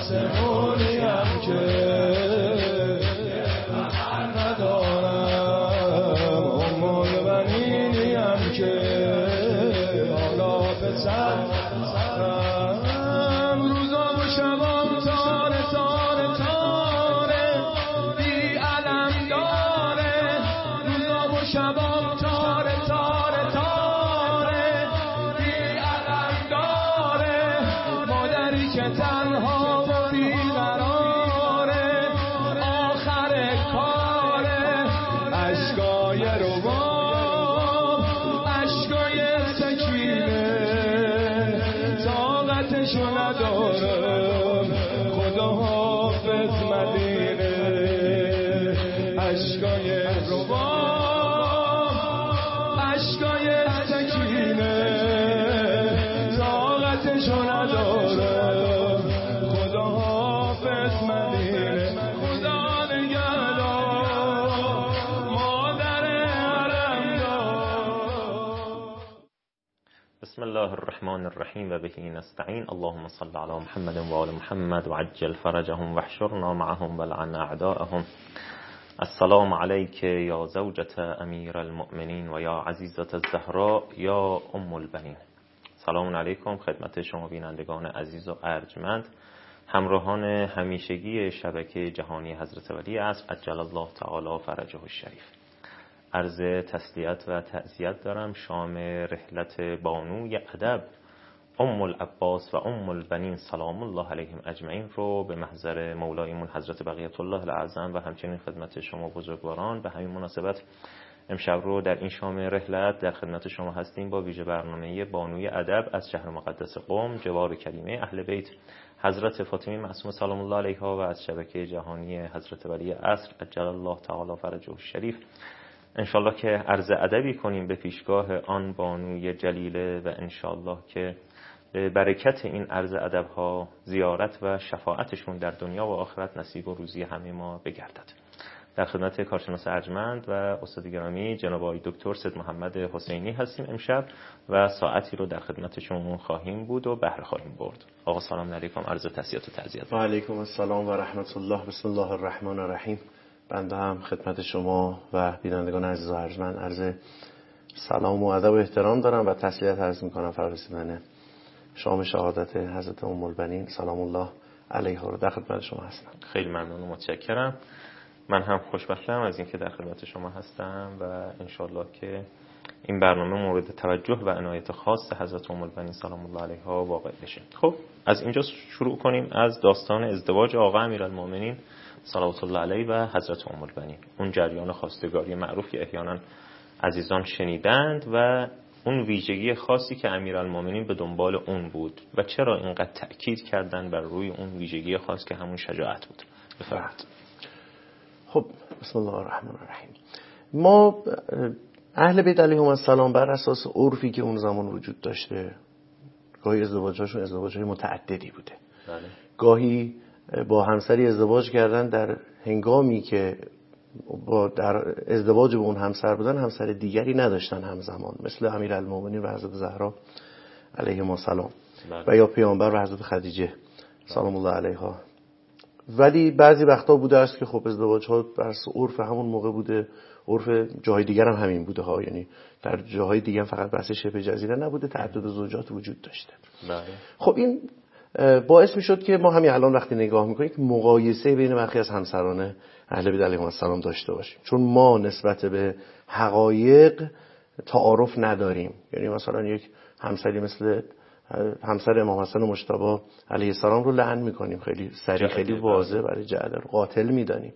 آسمونیم که ندارم، ام البنینیم که حالا پسرم، روزا و شبام تاره تاره تاره بی علم داره، روزا و شبام تاره تاره تاره بی علم داره، مادری که تنها و بیقراره، آخر کاره اشکای روان، اشکای سکینه طاقتشو ندارم، خدا حافظ مدینه، اشکای روان، اشکای سکینه طاقتشو ندارم، خدا حافظ مدینه، خدا نگهدار مادر علمدار. بسم الله الرحمن الرحیم و بهی نستعین. اللهم صل علی محمد و آل محمد و عجل فرجهم و احشرنا معهم و لعن اعداءهم. السلام علیک یا زوجة امیر المؤمنین و یا عزیزة الزهراء یا ام البنین. سلام علیکم خدمت شما بینندگان عزیز و ارجمند، همراهان همیشگی شبکه جهانی حضرت ولی عصر عجل الله تعالی فرجه الشریف. عرض تسلیت و تعزیت دارم شام رحلت بانوی ادب ام العباس و ام البنین سلام الله علیهم اجمعین رو به محضر مولایمون حضرت بقیت الله الاعظم و همچنین خدمت شما بزرگواران. به همین مناسبت امشب رو در این شام رحلت در خدمت شما هستیم با ویژه برنامه بانوی ادب از شهر مقدس قم، جوار کریمه اهل بیت حضرت فاطمه معصومه سلام الله علیها و از شبکه جهانی حضرت ولی عصر عجل الله تعالی فرجه الشریف. انشالله که عرض ادبی کنیم به پیشگاه آن بانوی جلیله و انشالله که به برکت این عرض ادبها زیارت و شفاعتشون در دنیا و آخرت نصیب و روزی همه ما بگردد. در خدمت کارشناس ارجمند و استاد گرامی جناب آقای دکتر سید محمد حسینی هستیم امشب و ساعتی رو در خدمتشون خواهیم بود و بهره خواهیم برد. آقا سلام علیکم، عرض تحیات و تعزیت. و علیکم السلام و رحمت الله. بسم الله الرحمن الرحیم. بنده هم خدمت شما و بینندگان عزیز و ارجمند عرض سلام و ادب و احترام دارم و تسلیت عرض می‌کنم فرارسیدن شام شهادت حضرت ام البنین سلام الله علیها رو در خدمت شما هستم. خیلی ممنون و متشکرم. من هم خوشبختم از اینکه در خدمت شما هستم و انشالله که این برنامه مورد توجه و عنایت خاص حضرت ام البنین سلام الله علیها واقع بشه. خب از اینجا شروع کنیم از داستان ازدواج آقا امیرالمومنین صلوات الله علیه و حضرت ام البنین. اون جریان خواستگاری معروف که احیانا عزیزان شنیدند و اون ویژگی خاصی که امیرالمومنین به دنبال اون بود و چرا اینقدر تأکید کردن بر روی اون ویژگی خاص که همون شجاعت بود. بفرمایید. خب بسم الله الرحمن الرحیم. ما اهل بیت علیهم السلام بر اساس عرفی که اون زمان وجود داشته گاهی ازدواج‌هاشون ازدواج‌های متعددی بوده. بله. گاهی با همسری ازدواج کردن در هنگامی که با در ازدواج با اون همسر بودن همسر دیگری نداشتن همزمان، مثل امیرالمومنین و حضرت زهرا علیهم السلام و یا پیامبر و حضرت خدیجه سلام الله علیها. ولی بعضی وقتا بوده است که خب ازدواج‌ها بر عرف همون موقع بوده، عرف جاهای دیگر هم همین بوده ها، یعنی در جاهای دیگه هم فقط بحث شبه جزیره نبوده، تعدد زوجات وجود داشته. بله. خب این باعث میشد که ما همین الان وقتی نگاه میکنیم که مقایسه بین برخی از همسران اهل بیت علیهم السلام داشته باشیم، چون ما نسبت به حقایق تعارف نداریم. یعنی مثلا یک همسری مثل همسر امام حسن مجتبی علیه السلام رو لعن میکنیم، خیلی سریع خیلی واضح برای جعل قاتل میدانیم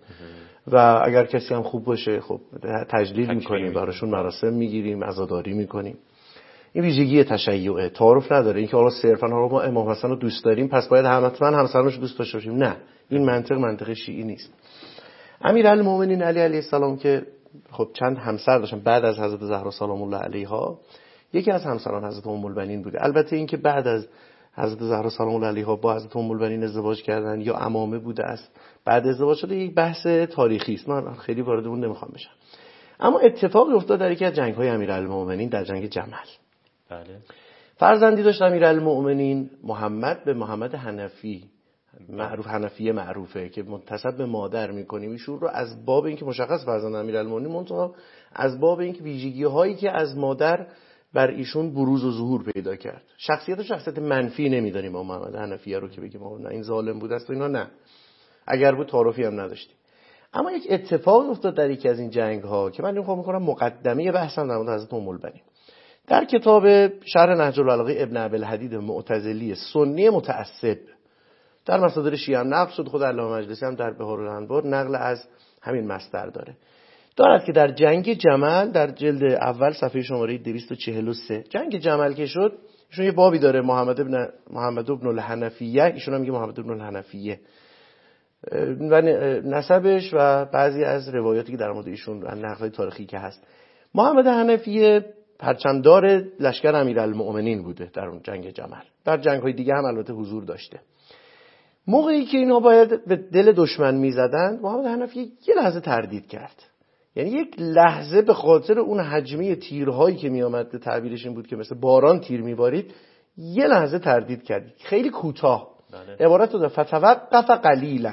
و اگر کسی هم خوب باشه خب تجلیل میکنیم، براشون مراسم میگیریم، عزاداری میکنیم. این ویژگی تشیعه، تعارف نداره. اینکه حالا صرفا ما امام حسن رو دوست داریم پس باید حتما همسرانش دوست داشته باشیم، نه، این منطق شیعی نیست. امیرالمومنین علی علیه السلام که خب چند همسر داشتن بعد از حضرت زهرا سلام الله علیها، یکی از همسران حضرت ام البنین بوده. البته اینکه بعد از حضرت زهرا سلام الله علیها با حضرت ام البنین ازدواج کردن یا عمامه بوده است بعد ازدواج شده، یک بحث تاریخی است، من خیلی وارد اون نمیخوام بشم. اما اتفاقی افتاد در یکی از جنگ‌های امیرالمومنین، در جنگ جمل. بله. فرزندی داشت امیرالمومنین محمد به محمد حنفی معروف حنفیه معروفه که منتسب به مادر میکنیم ایشون رو از باب اینکه مشخص فرزند امیرالمومنین، منتها از باب اینکه ویژگی هایی که از مادر بر ایشون بروز و ظهور پیدا کرد. شخصیت منفی نمیداریم ما محمد حنفیه رو که بگیم نه این ظالم بود است و اینا، نه، اگر بود تعارفی هم نداشتیم. اما یک اتفاق افتاد در یکی از این جنگ ها که من میخوام میکنم مقدمه بحثم در مورد حضرت ام البنین. در کتاب شرح نهج البلاغه ابن ابی‌الحدید معتزلی سنی متعصب در مصادر شیعه هم نقل شد، خود علامه مجلسی هم در بهار الانوار نقل از همین مصدر دارد که در جنگ جمل در جلد اول صفحه شماره 243 جنگ جمل که شد، ایشون یه بابی داره محمد ابن الحنفیه، ایشون هم میگه محمد ابن الحنفیه و نسبش و بعضی از روایاتی که در مورد ایشون و نقل‌های تاریخی که هست. محمد حنفیه پرچمدار لشکر امیرالمؤمنین بوده در اون جنگ جمل. در جنگ‌های دیگه هم البته حضور داشته. موقعی که اینا باید به دل دشمن می‌زدند، محمد حنفیه یه لحظه تردید کرد. یعنی یک لحظه به خاطر اون حجمه تیرهایی که میآمد، تعبیرش این بود که مثل باران تیر میبارید، یه لحظه تردید کرد، خیلی کوتاه. عبارت رو فتوقف قلیلا،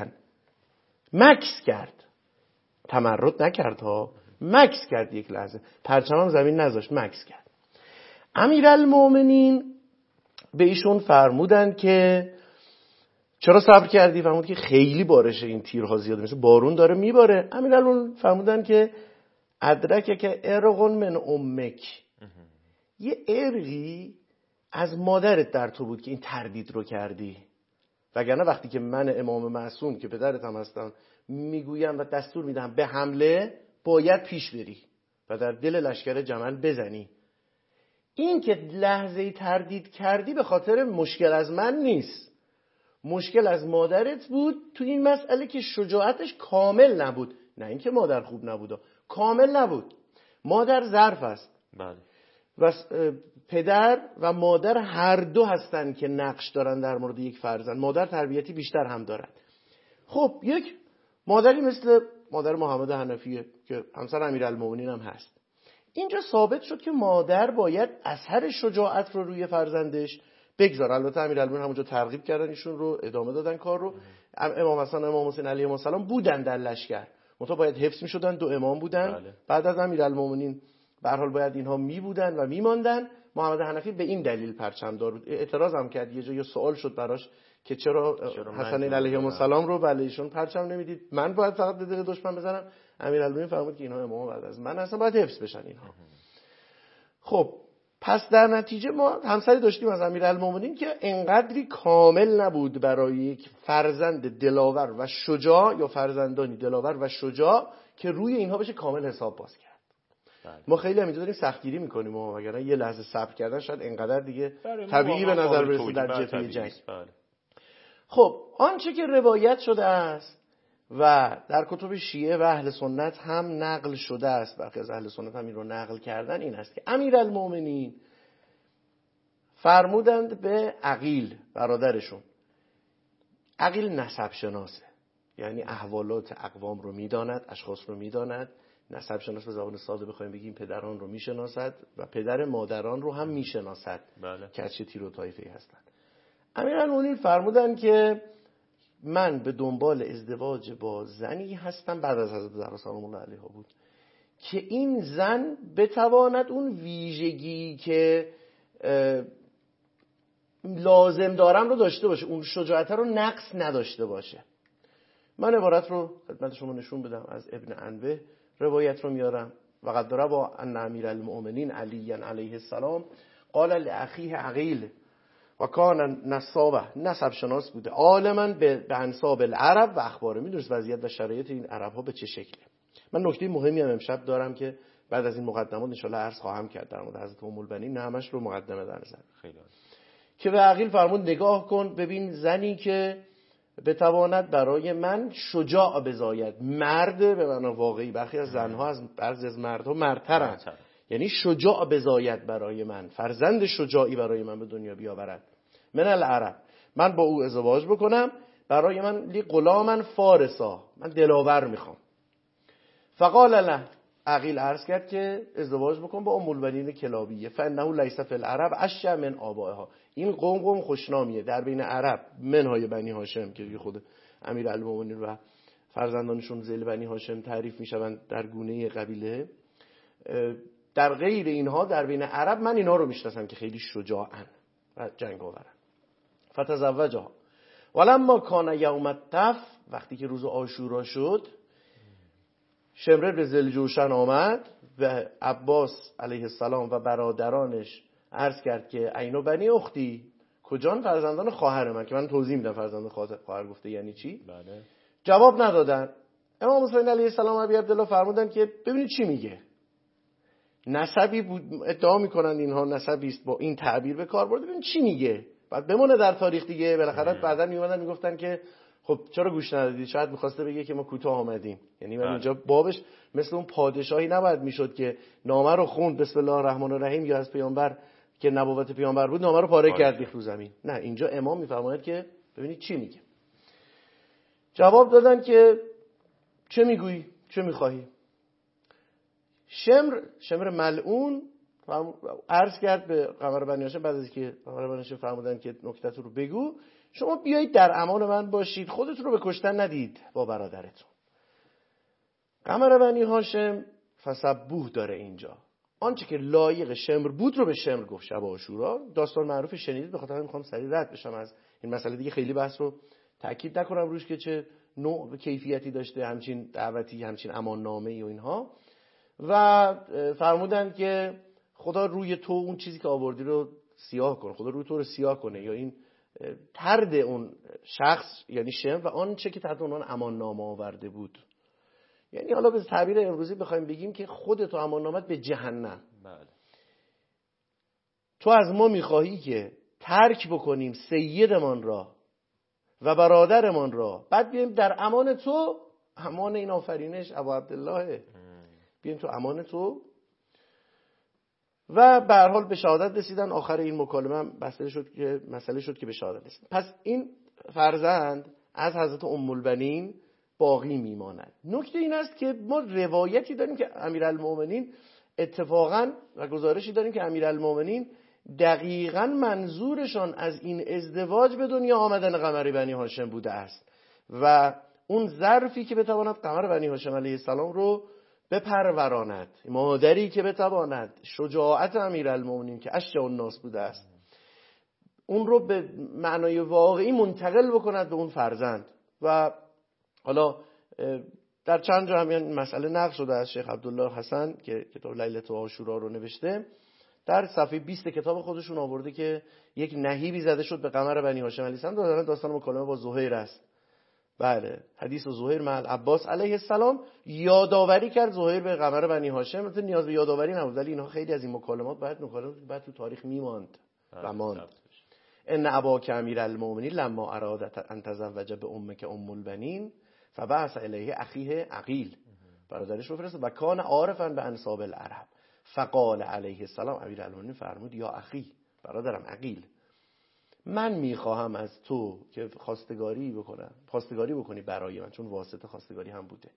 مکث کرد، تمرد نکرد ها، مکث کرد یک لحظه، پرچمم زمین نذاشت، مکث کرد. امیرالمومنین به ایشون فرمودند که چرا صبر کردی؟ فرمود که خیلی بارش این تیرها زیاده، مثل بارون داره میباره. امیرالمومنین فرمودن که ادرک که ارغن من امک، یه ارغی از مادرت در تو بود که این تردید رو کردی، وگرنه وقتی که من امام معصوم که پدرت هم هستم میگویم و دستور میدم به حمله، باید پیش بری و در دل لشکر جمل بزنی. این که لحظه تردید کردی به خاطر مشکل از من نیست، مشکل از مادرت بود تو این مسئله که شجاعتش کامل نبود. نه اینکه مادر خوب نبود، کامل نبود. مادر ظرف است. بله. و پدر و مادر هر دو هستن که نقش دارن در مورد یک فرزند. مادر تربیتی بیشتر هم دارن. خب یک مادری مثل مادر محمد حنفیه که همسر امیرالمومنین هم هست، اینجا ثابت شد که مادر باید اثر شجاعت رو روی فرزندش بگذار. البته امیرالمومنین همونجا ترغیب کردن ایشون رو، ادامه دادن کار رو. امام حسن و امام حسین علیهم السلام بودن در لشکر، منتها باید حفظ می‌شدن، دو امام بودن. بله. بعد از امیرالمومنین به هر حال باید اینها می بودن و میماندن. محمد حنفی به این دلیل پرچمدار بود. اعتراض هم کرد، یه جایی سوال شد براش که چرا حسن علیه السلام رو بله ایشون پرچم نمیدید، من باید فقط به دل دشمن بزنم؟ امیرالمومنین فرمود که اینها امام بعد از من اصلا باید حفظ بشن اینها. خب پس در نتیجه ما همسری داشتیم از امیرالمومنین که انقدری کامل نبود برای یک فرزند دلاور و شجاع یا فرزندانی دلاور و شجاع که روی اینها بشه کامل حساب باز کرد. ما خیلی هم اینجا داریم سختگیری میکنیم، وگرنه یه لحظه صبر کردن شاید انقدر دیگه طبیعی به نظر برسه در جبهه جنگ. خب آنچه که روایت شده است و در کتب شیعه و اهل سنت هم نقل شده است، برخی از اهل سنت هم این رو نقل کردن، این است که امیرالمومنین فرمودند به عقیل برادرشون، عقیل نسب شناسه، یعنی احوالات اقوام رو میداند، اشخاص رو میداند. نسب شناس به زبان ساده بخوایم بگیم پدران رو میشناسد و پدر مادران رو هم میشناسد. بله. که از چه تیر و طایفه‌ای هستند. امیرالمومنین فرمودن که من به دنبال ازدواج با زنی هستم، بعد از حضرت زهرا سلام الله علیها بود، که این زن بتواند اون ویژگی که لازم دارم رو داشته باشه، اون شجاعت رو نقص نداشته باشه. من عبارت رو خدمت شما نشون بدم، از ابن انبه روایت رو میارم. وقد روا ان امیرالمؤمنین علی علیه السلام قال لاخیه عقیل و کان نصابه، نسب شناس بوده، عالما به انساب العرب و اخبار، میدونست وضعیت و شرایط این عرب ها به چه شکله. من نکته مهمی هم امشب دارم که بعد از این مقدمات ان شاء الله عرض خواهم کرد در مورد حضرت ام البنین، نه همش رو مقدمه در نظر. خیلی که به عقیل فرمود نگاه کن ببین زنی که بتواند برای من شجاع بزاید، مرد به معنی واقعی، برخی از زنها از بعضی از مردها مردترن، یعنی شجاع بزاید برای من، فرزند شجاعی برای من به دنیا بیاورد. من العرب، من با او ازدواج بکنم، برای من لی غلاما فارسا، من دلاور میخوام. فقال له، عقیل عرض کرد که ازدواج بکن با ام البنین کلابیه فانه لیس فی العرب اشجع من آبائها. این قوم خوشنامیه در بین عرب منهای بنی هاشم که خود امیرالمومنین و فرزندانشون ذیل بنی هاشم تعریف میشوند در گونه قبیله. در غیر اینها در بین عرب من اینها رو میشناسم که خیلی شجاعن و جنگاورن. فتزوجها ولما کان یوم التف، وقتی که روز عاشورا شد، شمر به ذوالجوشن آمد و عباس علیه السلام و برادرانش عرض کرد که عینو بنی اختی، کجان فرزندان خواهر من، که من توضیح میدم فرزندان خواهر گفته یعنی چی. بله. جواب ندادن. امام حسین علیه السلام ابی عبدالله فرمودن که ببینید چی میگه. نسبی بود ادعا میکنن اینها، نسبی است با این تعبیر به کار برده، ببین چی میگه، بعد بمونه در تاریخ دیگه. بالاخره بعدا میومدن میگفتن که خب چرا گوش ندادید، شاید میخواسته بگه که ما کوتاه آمدیم. یعنی من اینجا بابش مثل اون پادشاهی نباید میشد که نامه رو خوند بسم الله الرحمن الرحیم یا از پیامبر که نبوت پیامبر بود نامه رو پاره کرد ریخت رو زمین. نه، اینجا امام میفرماید که ببینید چی میگه. جواب دادن که چه میگویی، چه میخواهی. شمر ملعون عرض کرد به قمر بنی هاشم بعد از اینکه قمر بنی هاشم فرمودن که نکته‌تون رو بگو، شما بیایید در امان من باشید، خودتون رو به کشتن ندید با برادرتون. قمر بنی هاشم فسبوح داره اینجا، آنچه که لایق شمر بود رو به شمر گفت شب عاشورا. داستان معروف شنیدید، به خاطر میخوام سریع رد بشم از این مسئله دیگه، خیلی بحث رو تاکید نکنم روش که چه نوع و کیفیتی داشته همچین دعوتی، همچین اماننامه‌ای و اینها. و فرمودن که خدا روی تو اون چیزی که آوردی رو سیاه کنه، خدا روی تو رو سیاه کنه، یا این طرد اون شخص یعنی شم و آنچه که تحت عنوان اماننامه آورده بود. یعنی حالا به تعبیر امروزی بخوایم بگیم که خودت و اماننامت به جهنم. بله. تو از ما میخواهی که ترک بکنیم سیدمان را و برادرمان را، بعد بیایم در امان تو، امان این آفرینش ابو عبدالله، بیایم تو امان تو. و به هر حال به شهادت رسیدن. آخر این مکالمه مسئله شد که به شهادت رسید. پس این فرزند از حضرت ام البنین باقی میماند. نکته این است که ما روایتی داریم که امیرالمومنین اتفاقا و گزارشی داریم که امیرالمومنین دقیقاً منظورشان از این ازدواج به دنیا آمدن قمر بنی هاشم بوده است و اون ظرفی که بتواند قمر بنی هاشم علیه السلام رو بپروراند، مادری که بتواند شجاعت امیرالمومنین که اشجع الناس بوده است اون رو به معنای واقعی منتقل بکند به اون فرزند. و حالا در چند جا همین مسئله نقل شده از شیخ عبدالله حسن که کتاب لیلة عاشورا رو نوشته، در صفحه 20 کتاب خودشون آورده که یک نهیبی زده شد به قمر بنی هاشم علیه السلام. داستان مکالمه با زهیر است. بله، حدیث زهیر مع عباس علیه السلام یادآوری کرد زهیر به قمر بنی هاشم. مثلا نیاز به یادآوری نبود، ولی اینها خیلی از این مکالمات بعد تو تاریخ میماند و ماند. ان اباک امیرالمومنین لما اراد ان تزوج به امک ام البنین فبعث الیه اخیه عقیل، برادرش رو فرستاد و کان عارفا به انساب العرب فقال علیه السلام، امیرالمومنین فرمود یا اخی، برادرم عقیل، من میخواهم از تو که خواستگاری بکنی برای من، چون واسطه خواستگاری هم بوده،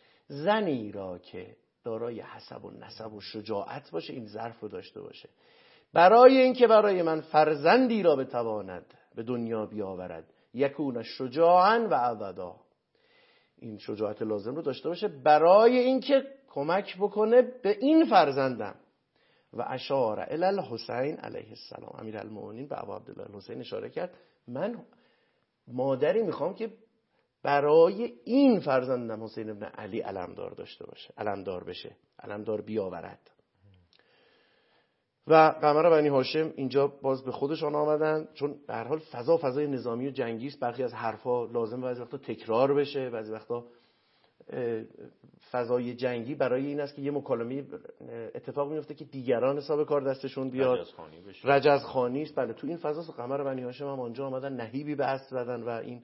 زنی را که دارای حسب و نسب و شجاعت باشه، این ظرف رو داشته باشه، برای اینکه برای من فرزندی را بتواند به دنیا بیاورد، یکون شجاعا و ابدا، این شجاعت لازم رو داشته باشه برای اینکه کمک بکنه به این فرزندم. و اشار الی الحسین علیه السلام، امیرالمومنین به ابو عبدالله الحسین اشاره کرد، من مادری میخوام که برای این فرزندم حسین ابن علی علمدار داشته باشه، علمدار بشه، علمدار بیاورد. و قمر بنی هاشم اینجا باز به خودشان آمدن، چون به هر حال فضای نظامی و جنگی است، برخی از حرفا لازم بعضی وقتا تکرار بشه، بعضی وقتا فضای جنگی برای این است که یه مکالمه اتفاق میفته که دیگران حساب کار دستشون بیاد، رجزخوانی است. بله، تو این فضاست. قمر بنی هاشم هم آنجا آمدن، نهیبی به اسب زدن و این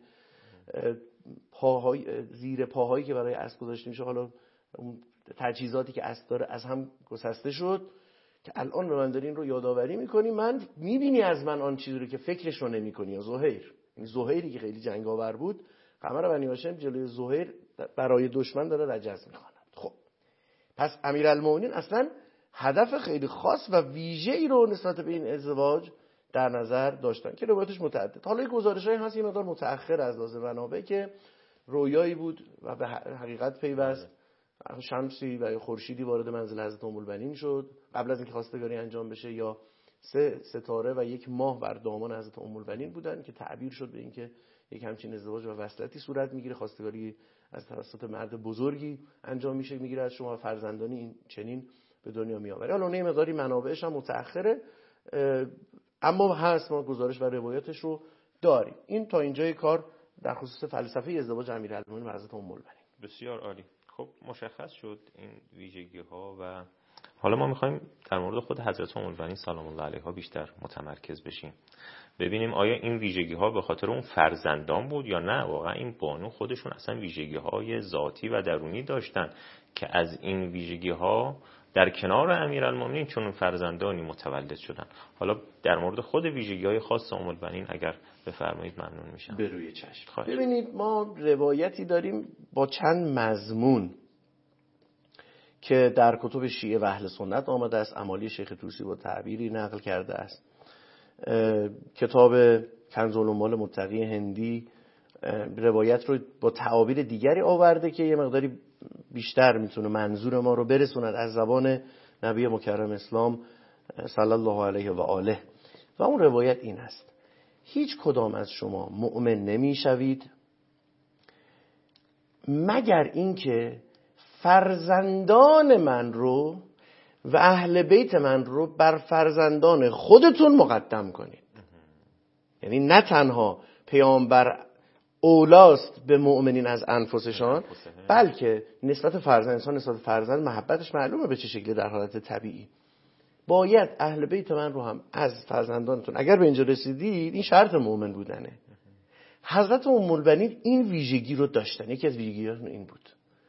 پاهای زیر پاهایی که برای اسب گذاشته میشه، حالا اون تجهیزاتی که اسب داره از هم گسسته شد که الان به من داری این رو یادآوری میکنی، من میبینی از من آن چیزی رو که فکرش رو نمیکنی. یا زهیر، این زهیری که خیلی جنگاور بود، قمر بنی هاشم جلوی زهیر برای دشمن داره رجز میخواند. خب پس امیرالمومنین اصلا هدف خیلی خاص و ویژه‌ای رو نسبت به این ازدواج در نظر داشتن که روایتش متعدد. حالا گزارش‌هایی هست یه مقدار متأخر از لحاظ منابع که رویایی بود و به حقیقت پیوست، شمسی و خورشیدی وارد منزل حضرت ام البنین شد قبل از اینکه خواستگاری انجام بشه، یا 3 ستاره و 1 ماه بر دامان حضرت ام البنین بودن که تعبیر شد به اینکه یک همچین ازدواج و وصلتی صورت میگیره، خواستگاری از توسط مرد بزرگی انجام میگیره از شما، فرزندانی این چنین به دنیا میآوره. حالا اون مقداری منابعش هم متأخره، اما هست، ما گزارش و روایتش رو داریم. این تا اینجای کار در خصوص فلسفه ازدواج امیرالمومنین و حضرت ام البنین. بسیار عالی. خب مشخص شد این ویژگی ها و حالا ما میخوایم در مورد خود حضرت ام البنین سلام الله علیها بیشتر متمرکز بشیم، ببینیم آیا این ویژگی ها به خاطر اون فرزندان بود یا نه واقعا این بانو خودشون اصلا ویژگی های ذاتی و درونی داشتن که از این ویژگی ها در کنار امیرالمومنین چون فرزندانی متولد شدن. حالا در مورد خود ویژگی های خاص ام البنین اگر بفرمایید ممنون میشم. به روی چشم. خواهش. ببینید ما روایتی داریم با چند مضمون که در کتب شیعه و اهل سنت آمده است. امالی شیخ طوسی با تعبیری نقل کرده است. کتاب کنز الاموال متقی هندی روایت رو با تعابیر دیگری آورده که یه مقداری بیشتر میتونه منظور ما رو برسوند از زبان نبی مکرم اسلام صلی الله علیه و آله. و اون روایت این است: هیچ کدام از شما مؤمن نمیشوید مگر اینکه فرزندان من رو و اهل بیت من رو بر فرزندان خودتون مقدم کنید. یعنی نه تنها پیامبر اولاست به مؤمنین از انفسشان، بلکه نسبت فرزند، انسان نسبت فرزند محبتش معلومه به چه شکلی در حالت طبیعی. باید اهل بیت من رو هم از فرزندانتون، اگر به اینجا رسیدید، این شرط مؤمن بودنه. حضرت ام البنین این ویژگی رو داشتن. یکی از ویژگی‌هاشون این بود.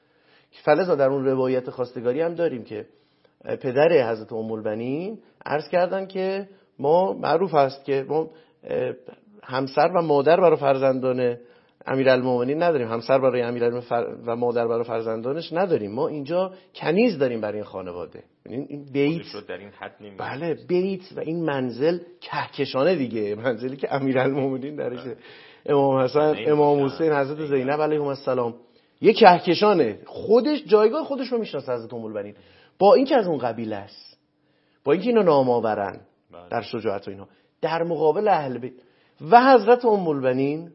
فلذا در اون روایت خواستگاری هم داریم که پدر حضرت ام البنین عرض کردن که ما معروف است که ما همسر و مادر برای فرزندان امیرالمومنین نداریم، همسر برای امیرالمومنین و مادر برای فرزندانش نداریم، ما اینجا کنیز داریم برای این خانواده. این بیت رو در این حد نمی‌گیم. بله، بیت و این منزل کهکشانه دیگه، منزلی که امیرالمومنین درشه، امام حسن، امام حسین، حضرت زینب علیهم السلام، یه کهکشانه. خودش جایگاه خودش رو میشناسه حضرت ام البنین، با اینکه از اون قبیله است، با اینکه اینا نام‌آورن در شجاعت و اینا، در مقابل اهل بیت و حضرت ام البنین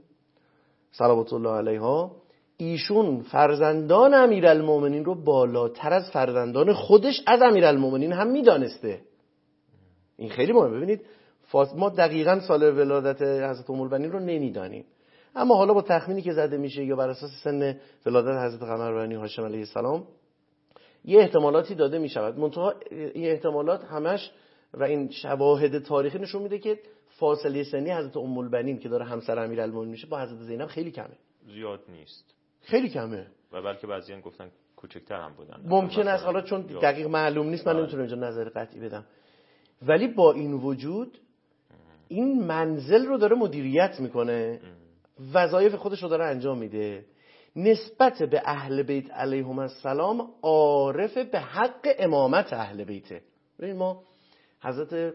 صلوات الله علیها، ایشون فرزندان امیرالمومنین رو بالاتر از فرزندان خودش از امیرالمومنین هم میدانسته. این خیلی مهمه. ببینید ما دقیقاً سال ولادت حضرت ام البنین رو نمیدانیم، اما حالا با تخمینی که زده میشه یا بر اساس سن ولادت حضرت قمر بنی هاشم علیه السلام یه احتمالاتی داده میشود. منتها این احتمالات همش و این شواهد تاریخی نشون میده که فاصله سنی حضرت ام البنین که داره همسر امیرالمومنین میشه با حضرت زینب خیلی کمه، زیاد نیست، خیلی کمه، و بلکه بعضیان گفتن کوچکتر هم بودن. ممکن است، حالا چون دقیق معلوم نیست من نمیتونم اینجا نظر قطعی بدم، ولی با این وجود این منزل رو داره مدیریت میکنه، وظایف خودش رو داره انجام میده، نسبت به اهل بیت علیهم السلام عارف به حق امامت اهل بیته. ببین ما حضرت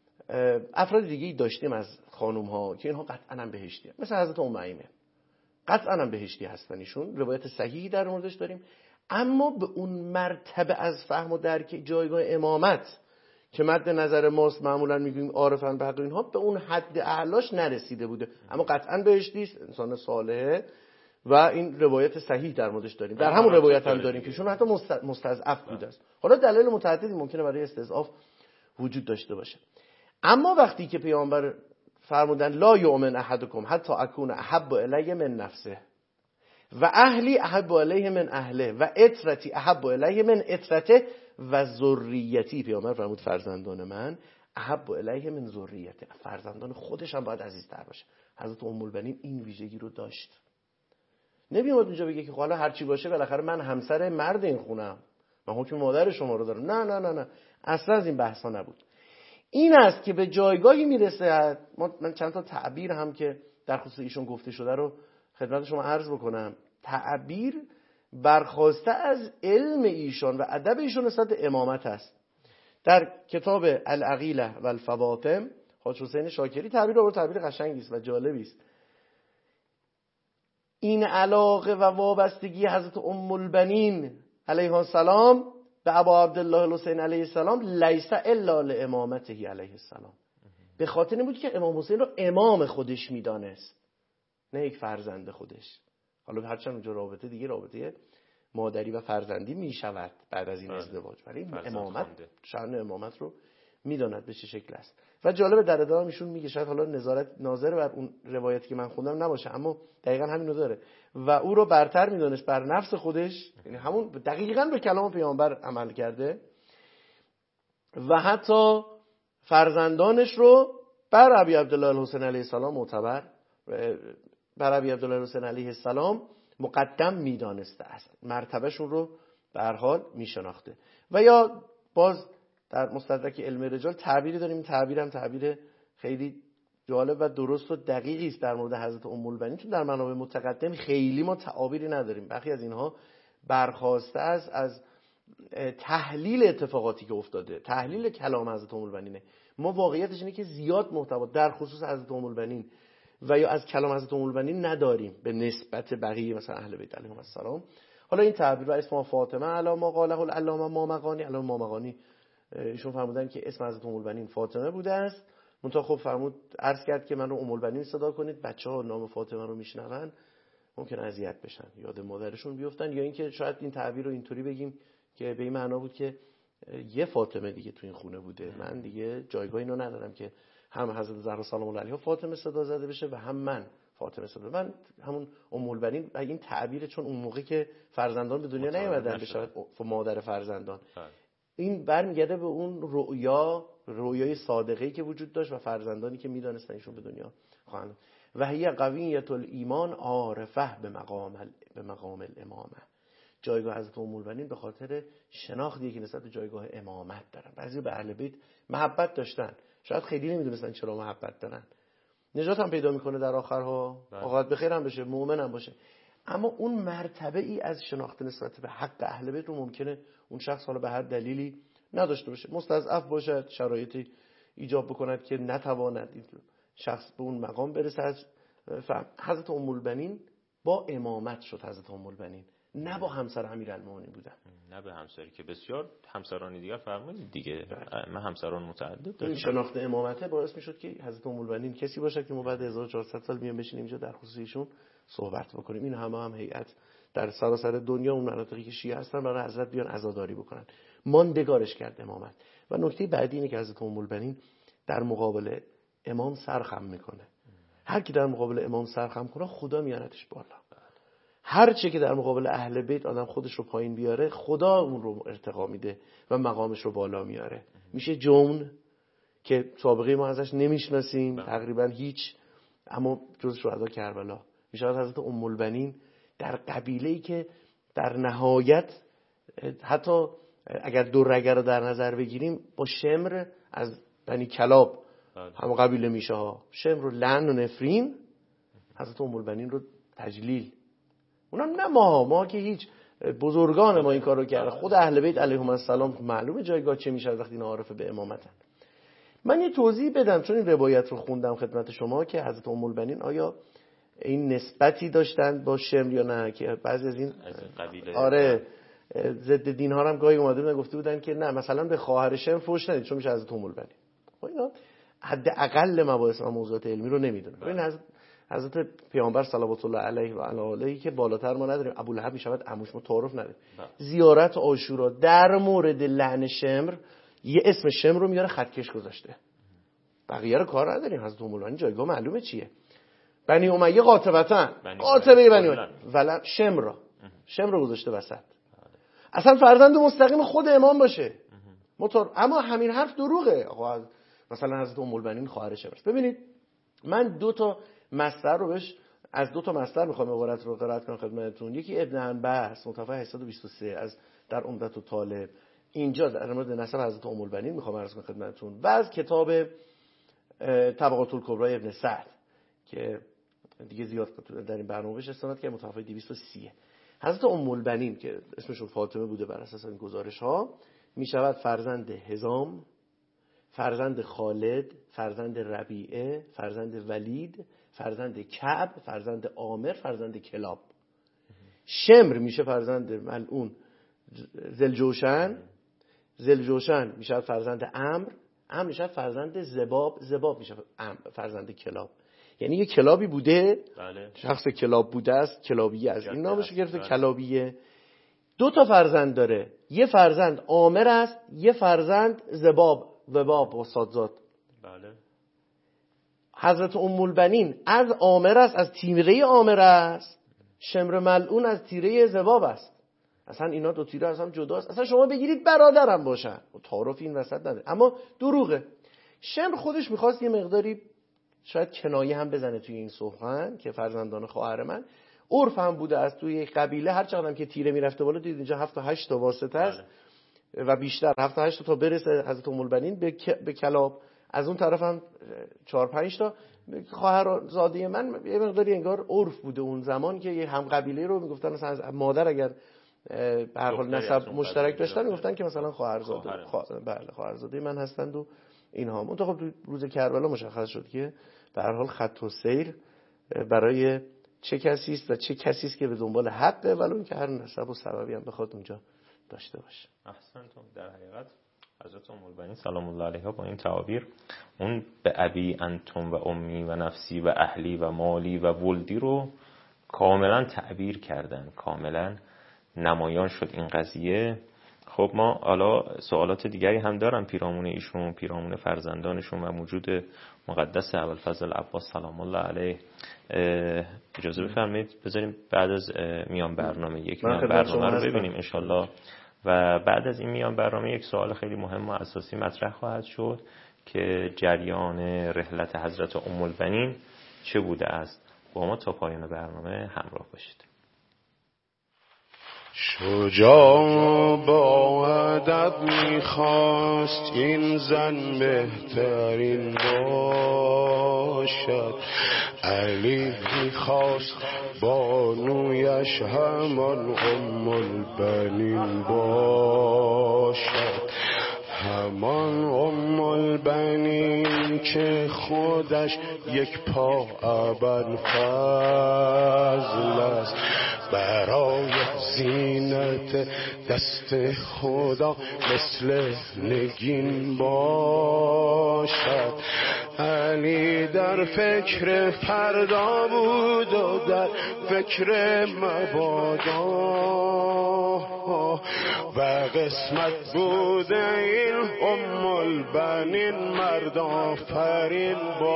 افراد دیگه داشتیم از خانوم ها که اینها قطعا هم بهشتی هستن، مثل حضرت ام ایمه قطعا هم بهشتی هستن، ایشون روایت صحیحی در موردش داریم، اما به اون مرتبه از فهم و درک جایگاه امامت که مد نظر ماست معمولا میگیم عارفن به حق اینها، به اون حد اعلاش نرسیده بوده، اما قطعا بهشتی است، انسان صالحه و این روایت صحیح در موردش داریم. در همون روایت هم داریم که ایشون حتی مستضعف بوده است. حالا دلایل متعددی ممکنه برای استضعاف وجود داشته باشه، اما وقتی که پیامبر فرمودن لا یؤمن احدکم حتی اکون احب الی من نفسه و اهلی احب الیه من اهله و اطرتی احب الیه من اطرته و ذریتی، پیامبر فرمود فرزندان من احب الیه من ذریته، فرزندان خودش هم باید عزیزتر باشه. حضرت ام البنین این ویژگی رو داشت. نمیاد اونجا بگه که حالا هر چی باشه بالاخره من همسر مرد این خونم، من حکم مادر شما رو دارم. نه نه نه نه، اصلا از این بحثا نبود. این است که به جایگاهی میرسه. من چند تا تعبیر هم که در خصوص ایشون گفته شده رو خدمت شما عرض بکنم. تعبیر برخواسته از علم ایشان و ادب ایشان نسبت به امامت است. در کتاب العقیله و الفواطم حاج حسین شاکری تعبیر قشنگی است و جالبی است. این علاقه و وابستگی حضرت ام البنین علیها السلام به ابا عبدالله الحسین علیه السلام لیس الا لامامته علیه السلام، به خاطر این بود که امام حسین رو امام خودش میدانست، نه یک فرزند خودش. حالا هرچند اونجا رابطه مادری و فرزندی میشود بعد از این ازدواج، ولی امامت، شأن امامت رو میداند به چه شکل است. و جالبه در ادامه ایشون میگه، شاید حالا ناظر بر اون روایتی که من خوندم نباشه، اما دقیقاً همین رو داره، و او رو برتر میدونست بر نفس خودش، یعنی همون دقیقاً به کلام پیامبر عمل کرده، و حتی فرزندانش رو بر ابی عبدالله الحسین علیه السلام معتبر، بر ابی عبدالله الحسین علیه السلام مقدم میدانسته است، مرتبهشون رو به هر حال میشناخته. و یا باز در مستدرک علم رجال تعبیری داریم، این تعبیر هم تعبیر خیلی جالب و درست و دقیقی است در مورد حضرت ام البنین، چون در منابع متقدم خیلی ما تعابیری نداریم، برخی از اینها برخواسته است از تحلیل اتفاقاتی که افتاده، تحلیل کلام حضرت ام البنینه. ما واقعیتش اینه که زیاد محتوا در خصوص حضرت ام البنین و یا از کلام حضرت ام البنین نداریم به نسبت بقیه مثلا اهل بیت علیهم السلام. حالا این تعبیر و اسم فاطمه علی ما قاله العلامه مامقانی، علامه مامقانی ایشون فرمودن که اسم حضرت ام البنین فاطمه بوده است، منتها خب فرمود عرض کرد که من رو ام البنین صدا کنید، بچه‌ها نام فاطمه رو میشنون ممکن اذیت بشن، یاد مادرشون بیفتن، یا اینکه شاید این تعبیر رو اینطوری بگیم که به این معنا بود که یه فاطمه دیگه تو این خونه بوده، من دیگه جایگاه اینو ندارم که هم حضرت زهرا سلام الله علیها فاطمه صدا زده بشه و هم من فاطمه صدا، من همون ام البنین. این تعبیر چون اون موقع که فرزندان به دنیا نیومدن بشه مادر فرزندان، این برمیگرده به اون رویای صادقه‌ای که وجود داشت و فرزندانی که میدانستن ایشون به دنیا خواهند. و هی قویت الایمان عارفه به مقام الامامه، جایگاه حضرت ام البنین به خاطر شناختی که نسبت به جایگاه امامت دارن. بعضی به اهل بیت محبت داشتن، شاید خیلی نمیدونستن چرا محبت دارن، نجات هم پیدا میکنه در آخرها، عاقبت بخیر هم بشه، مؤمن هم باشه، اما اون مرتبه ای از شناخت نسبت به حق اهل بیت رو ممکنه اون شخص حالا به هر دلیلی نداشته باشه، مستضعف باشد، شرایطی ایجاب بکند که نتواند این شخص به اون مقام برسه. از حضرت ام البنین با امامت شد حضرت ام البنین، نه با همسر امیرالمومنین بودن، نه به همسری که بسیار همسران دیگر فرمودید دیگه، من همسران متعدد داشتم. این شناخت امامته باعث میشد که حضرت ام البنین کسی باشه که ما بعد 1400 سال میام بشینیم اینجا در خصوص ایشون صحبت بکنیم. این هم هیئت در سراسر دنیا اون مناطقی که شیعه هستن برای حضرت بیان عزاداری بکنن، ماندگارش کرد امامت. و نکته بعدی اینه که حضرت ام البنین در مقابل امام سرخم میکنه. هر کی در مقابل امام سرخم کنه خدا میارتش بالا، هر چه که در مقابل اهل بیت آدم خودش رو پایین بیاره خدا اون رو ارتقا میده و مقامش رو بالا میاره. میشه جون که سابقه ما ازش نمیشناسیم تقریبا هیچ، اما جز شهداء کربلا. میشه حضرت ام البنین در قبیله‌ای که در نهایت حتی اگر دو رگه رو در نظر بگیریم با شمر از بنی کلاب همه قبیله میشه ها، شمر و لعن و نفرین، حضرت ام البنین رو تجلیل. اونم نه ما که هیچ، بزرگان ما این کارو کرده، خود اهل بیت علیهم السلام معلومه جایگاه چه میشه وقتی اینا عارف به امامتن. من یه توضیح بدم چون این روایت رو خوندم خدمت شما که حضرت ام البنین آیا این نسبتی داشتن با شمر یا نه، که بعضی از این قبیله ضد دین ها هم گاهی اومده بودن گفته بودن که نه مثلا به خواهر شمر فحش ندید چون میشه حضرت ام البنین. اینا حداقل مباحث و موضوعات علمی رو نمیدونه. این حضرت پیامبر صلوات الله علیه و آله که بالاتر ما نداریم، ابولهب میشود عموش، ما تعارف نداریم. زیارت عاشورا در مورد لعن شمر یه اسم شمر رو میاره خطکش گذاشته، بقیه رو کار نداریم. حضرت ام البنین جایگاه معلومه چیه، بنی امیه قاطبتن، قاطبه بنی امیه، ولی شمر رو گذاشته وسط، اصلا فرزند مستقیم خود امام باشه. اما همین حرف دروغه. آقا مثلا حضرت ام البنین خواهر شمر. ببینید من از دو تا مصدر میخوام عبارت رو قرائت کنم خدمتتون. یکی ابن انباس متوفی 823 از در عمدة الطالب، اینجا در مورد نسب حضرت ام البنین میخوام عرض کنم خدمتتون، و از کتاب طبقات الکبری ابن سعد که دیگه زیاد در این برنامه بهش استناد که متوفی 230. حضرت ام البنین که اسمشون فاطمه بوده بر اساس این گزارش‌ها، میشود فرزند هزام، فرزند خالد، فرزند ربیعه، فرزند ولید، فرزند کعب، فرزند عامر، فرزند کلاب. شمر میشه فرزند ملعون ذوالجوشن میشه فرزند عمرو میشه فرزند ذباب میشه فرزند کلاب. یعنی یه کلابی بوده، بله. شخص کلاب بوده است، کلابیه است، این نامش گرفته کلابیه. 2 فرزند داره، یه فرزند عامر است، یه فرزند وباب استادزاد. بله. حضرت ام البنین از عامر است، از تیره عامر است. شمر ملعون از تیره ذباب است. اصلا اینا 2 تیره از هم جداست. اصلا شما بگیرید برادرم باشن، تعارف این وسط نداره. اما دروغه. شمر خودش میخواست یه مقداری شاید کنایه هم بزنه توی این سخن که فرزندان خواهر من، عرف هم بوده از توی یک قبیله هر چقدر که تیره میرفته بالا، دید اینجا 7 تا 8 تا واسطه است و بیشتر 7 تا 8 تا برسه حضرت ام البنین به کلاب. از اون طرف هم 4 5 تا خواهرزاده من. یه مقداری انگار عرف بوده اون زمان که یه هم قبیله رو میگفتن مثلا از مادر اگر به هر حال نسب مشترک داشتن میگفتن که مثلا خواهرزاده بله خواهرزاده من هستند و اینها. اون خب روز کربلا مشخص شد که به هر حال خط و سیر برای چه کسی است و چه کسی است که به دنبال حقه، ولو اینکه هر نسب و سببی هم بخواد اونجا داشته باشه. احسنتم. در حقیقت حضرت ام البنین سلام الله علیها با این تعابیر اون به ابی انتم و امی و نفسی و اهلی و مالی و ولدی رو کاملا تعبیر کردن، کاملا نمایان شد این قضیه. خب ما حالا سوالات دیگری هم دارم پیرامون ایشون، پیرامون فرزندانشون و موجود مقدس ابوالفضل عباس سلام الله علیه. اجازه بفرمایید بذاریم بعد از میان برنامه یک میان برنامه رو ببینیم انشالله، و بعد از این میان برنامه یک سوال خیلی مهم و اساسی مطرح خواهد شد که جریان رحلت حضرت ام البنین چه بوده است. با ما تا پایان برنامه همراه باشید. شجاع با ادب میخواست این زن بهترین باشد، علی میخواست بانویش همان ام البنین باشد، همان ام البنین که خودش یک پا ابوالفضل است، برای زینت دست خدا مثل نگین باشد. علی در فکر فردا بود و در فکر مبادا و قسمت بود این ام البنین مرد آفرین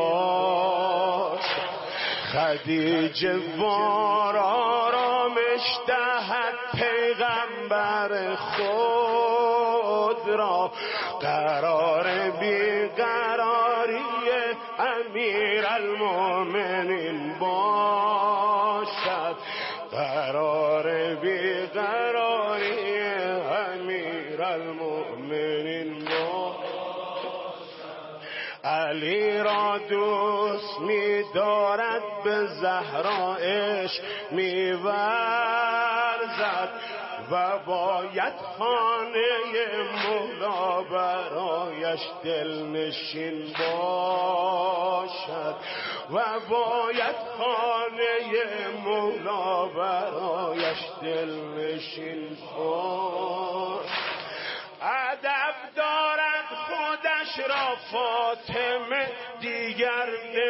باشد. خدیجه وار آرامش دهد پیغمبر خود را، قرار بیقراری امیر المؤمنین باشد، قرار بیقراری امیر المؤمنین باشد. علی را دوست می دارد به زهرا عشق می ورزد و باید خانه مولا برایش دلنشین باشد و باید خانه مولا برایش دلنشین باشد. ادب دارد خودش را فاطمه دیگر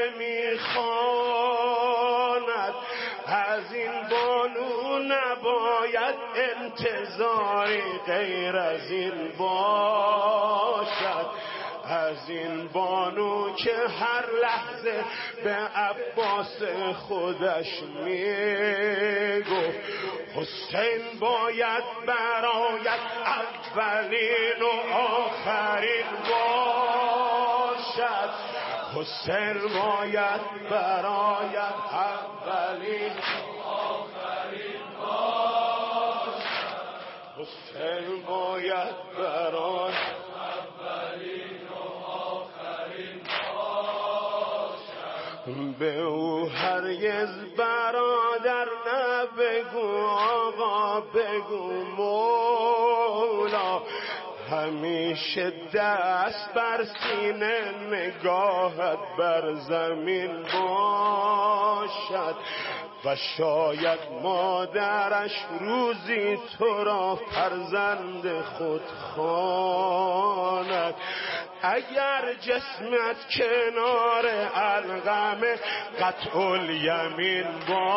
نمیخواند، از این بانو نباید انتظاری غیر از این باشد، از این بانو که هر لحظه به عباس خودش میگفت حسین باید برایت اولین و آخرین باشد، حسین باید برایت اولین و آخرین باشد، حسین باید برایت اولین و آخرین باشد. به او هرگز برادر نبگو آقا بگو مولا همیشه دست بر سینه نگاهت بر زمین باشد و شاید مادرش روزی تو را فرزند خود خواند اگر جسمت کنار القمه قطع الیمین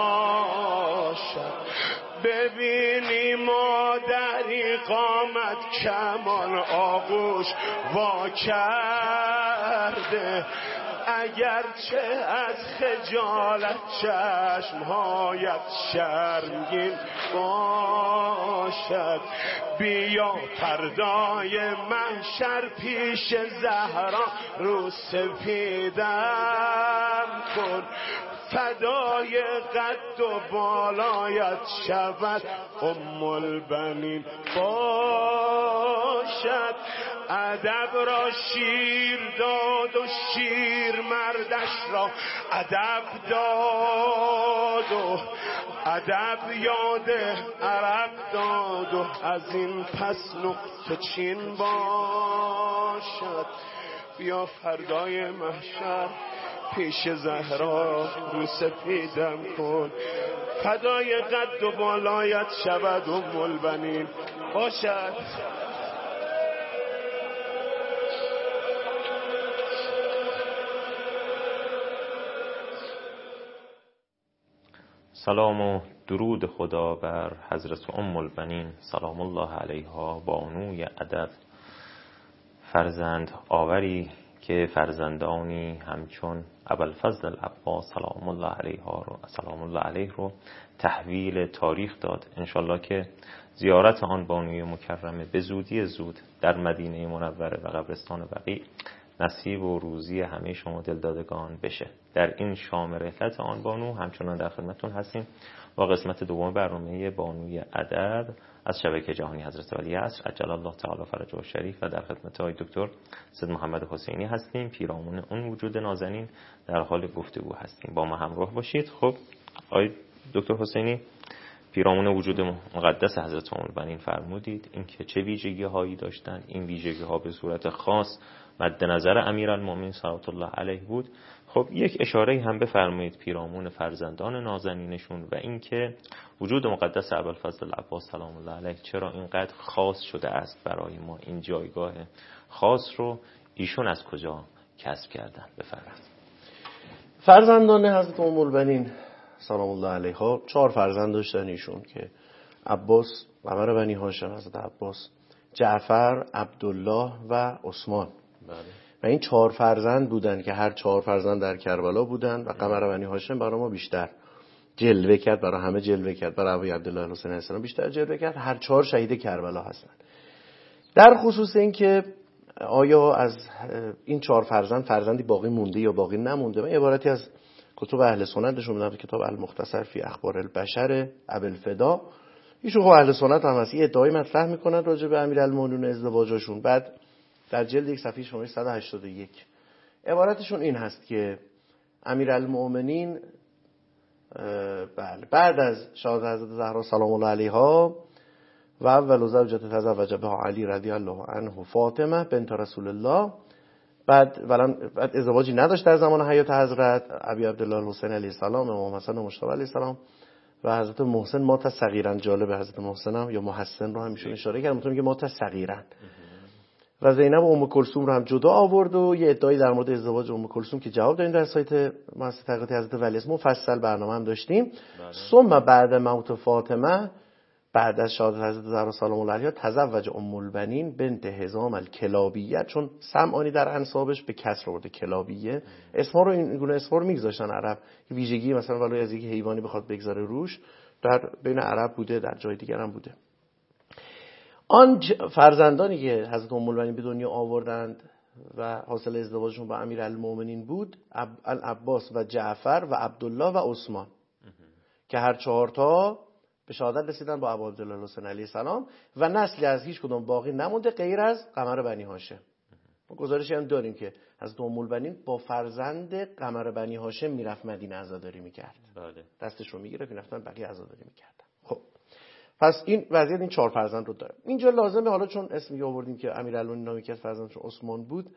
باشد ببینی مادری قامت کمان آغوش وا کرده اگرچه از خجالت چشمهایت شرمگین باشد بیا فردای محشر پیش زهرا رو سپیدم کن فدای قد و بالایت شود ام البنین باشد ادب را شیر داد و شیر مردش را ادب داد و ادب یاد عرب داد و از این پس نقطه چین باشد بیا فردای محشر پیش زهرا رو سپیدم کن فدای قد و بالایت شود ام البنین باشد سلام و درود خدا بر حضرت ام البنین سلام الله علیها بانوی ادب فرزند آوری که فرزندانی همچون ابوالفضل العباس سلام الله علیه رو تحویل تاریخ داد. انشالله که زیارت آن بانوی مکرمه به زودی زود در مدینه منوره و قبرستان بقیع نصیب و روزی همه شما دلدادگان بشه. در این شام رحلت آن بانو همچنان در خدمتتون هستیم با قسمت دوم برنامه بانوی ادب از شبکه جهانی حضرت ولی عصر عجل الله تعالی فرجه الشریف و در خدمت های دکتر سید محمد حسینی هستیم پیرامون اون وجود نازنین در حال گفتگو هستیم با ما همراه باشید. خب آقای دکتر حسینی پیرامون وجود مقدس حضرت ام البنین فرمودید اینکه چه ویژگی هایی داشتند این ویژگی ها به صورت خاص مد نظر امیرالمومنین صلوات الله علیه بود. خب یک اشاره هم بفرمایید پیرامون فرزندان نازنینشون و اینکه وجود مقدس ابوالفضل العباس سلام الله علیه چرا اینقدر خاص شده است برای ما این جایگاه خاص رو ایشون از کجا کسب کردن بفرمایید. فرزندان حضرت ام البنین سلام الله علیها 4 فرزند داشتن ایشون که عباس قمر بنی هاشم حضرت عباس جعفر عبدالله و عثمان و این 4 فرزند بودن که هر 4 فرزند در کربلا بودن و قمر بنی هاشم برای ما بیشتر جلوه کرد برای همه جلوه کرد برای ابوی عبدالله الحسین علیه السلام بیشتر جلوه کرد. هر 4 شهید کربلا هستن. در خصوص این که آیا از این 4 فرزند فرزندی باقی مونده یا باقی نمونده من عبارتی از کتب اهل سنت نشون میدم کتاب المختصر فی اخبار البشر ابوالفدا ایشون خب اهل سنت هم هست ادعای مطرح میکنن راجع به امیرالمومنین ازدواجشون. بعد در جلد یک صفحه شماره 181 عبارتشون این هست که امیرالمومنین بعد از شهادت حضرت زهرا سلام الله علیها و اول زوجة تزوج بها علی رضی الله عنه فاطمه بنت رسول الله بعد ازدواجی نداشت در زمان حیات حضرت ابی عبدالله الحسین علیه السلام امام حسن و مجتبی علیه السلام و حضرت محسن مات صغیرا. جالب حضرت محسن هم یا محسن رو هم میشون اشاره کرد میگه مات صغیرا و زینب و ام کلثوم رو هم جدا آورد و یه ادعایی در مورد ازدواج ام کلثوم که جواب دادیم در سایت مؤسسه تحقیقات حضرت ولی مفصل برنامه هم داشتیم. ثم بعد موت فاطمه بعد از شهادت حضرت زهرا سلام الله علیها تزوج ام البنین بنت حزام الکلابیه چون سمعانی در انسابش به کسر آورده کلابیه اسما رو این گونه اسما رو میگذاشتن عرب ویژگی مثلا ولی از یک حیوانی بخواد بگذاره روش در بین عرب بوده در جای دیگر هم بوده. آن فرزندانی که حضرت ام البنین به دنیا آوردند و حاصل ازدواجشون با امیرالمومنین بود العباس و جعفر و عبدالله و عثمان که هر 4 تا به شهادت رسیدن با ابو عبدالله الحسین علیه السلام و نسلی از هیچ کدوم باقی نمونده غیر از قمر بنی هاشم ما گزارشی هم داریم که حضرت ام البنین با فرزند قمر بنی هاشم میرفت مدینه عزاداری میکرد. بله. دستش رو میگرفت میرفتن بقیه عزاداری میکردن. خب پس این وضعیت این 4 فرزند رو داره. اینجا لازمه حالا چون اسمی آوردیم که امیرالمومنین نامی که از فرزندش عثمان بود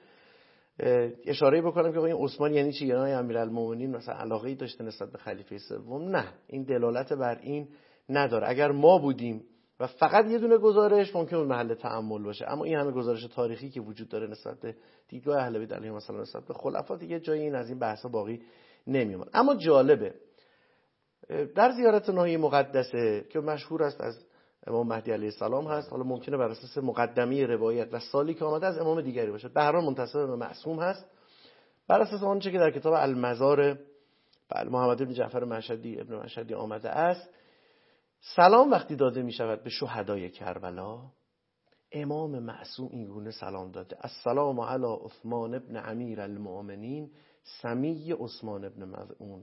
اشاره بکنم که این عثمان یعنی چی؟ یعنی امیرالمومنین مثلا علاقه‌ای داشته نسبت به خلیفه سوم؟ نه، این دلالت بر این نداره. اگر ما بودیم و فقط یه دونه گزارش ممکن بود محل تأمل باشه، اما این همه گزارش تاریخی که وجود داره نسبت به دیدگاه اهل بیت علیهم السلام نسبت به خلفا دیگه جای این از این بحثا باقی نمیومد. اما جالبه در زیارت ناحیه مقدسه که مشهور است از امام مهدی علیه السلام هست، حالا ممکنه بر اساس مقدمه روایت و سالی که آمده از امام دیگری باشه، به هر حال منتسب به معصوم هست، بر اساس آنچه که در کتاب المزار محمد بن جعفر مشهدی ابن مشهدی آمده است. سلام وقتی داده می شود به شهدای کربلا، امام معصوم این گونه سلام داده: السلام علی عثمان ابن امیر المؤمنین سمی عثمان ابن مظعون.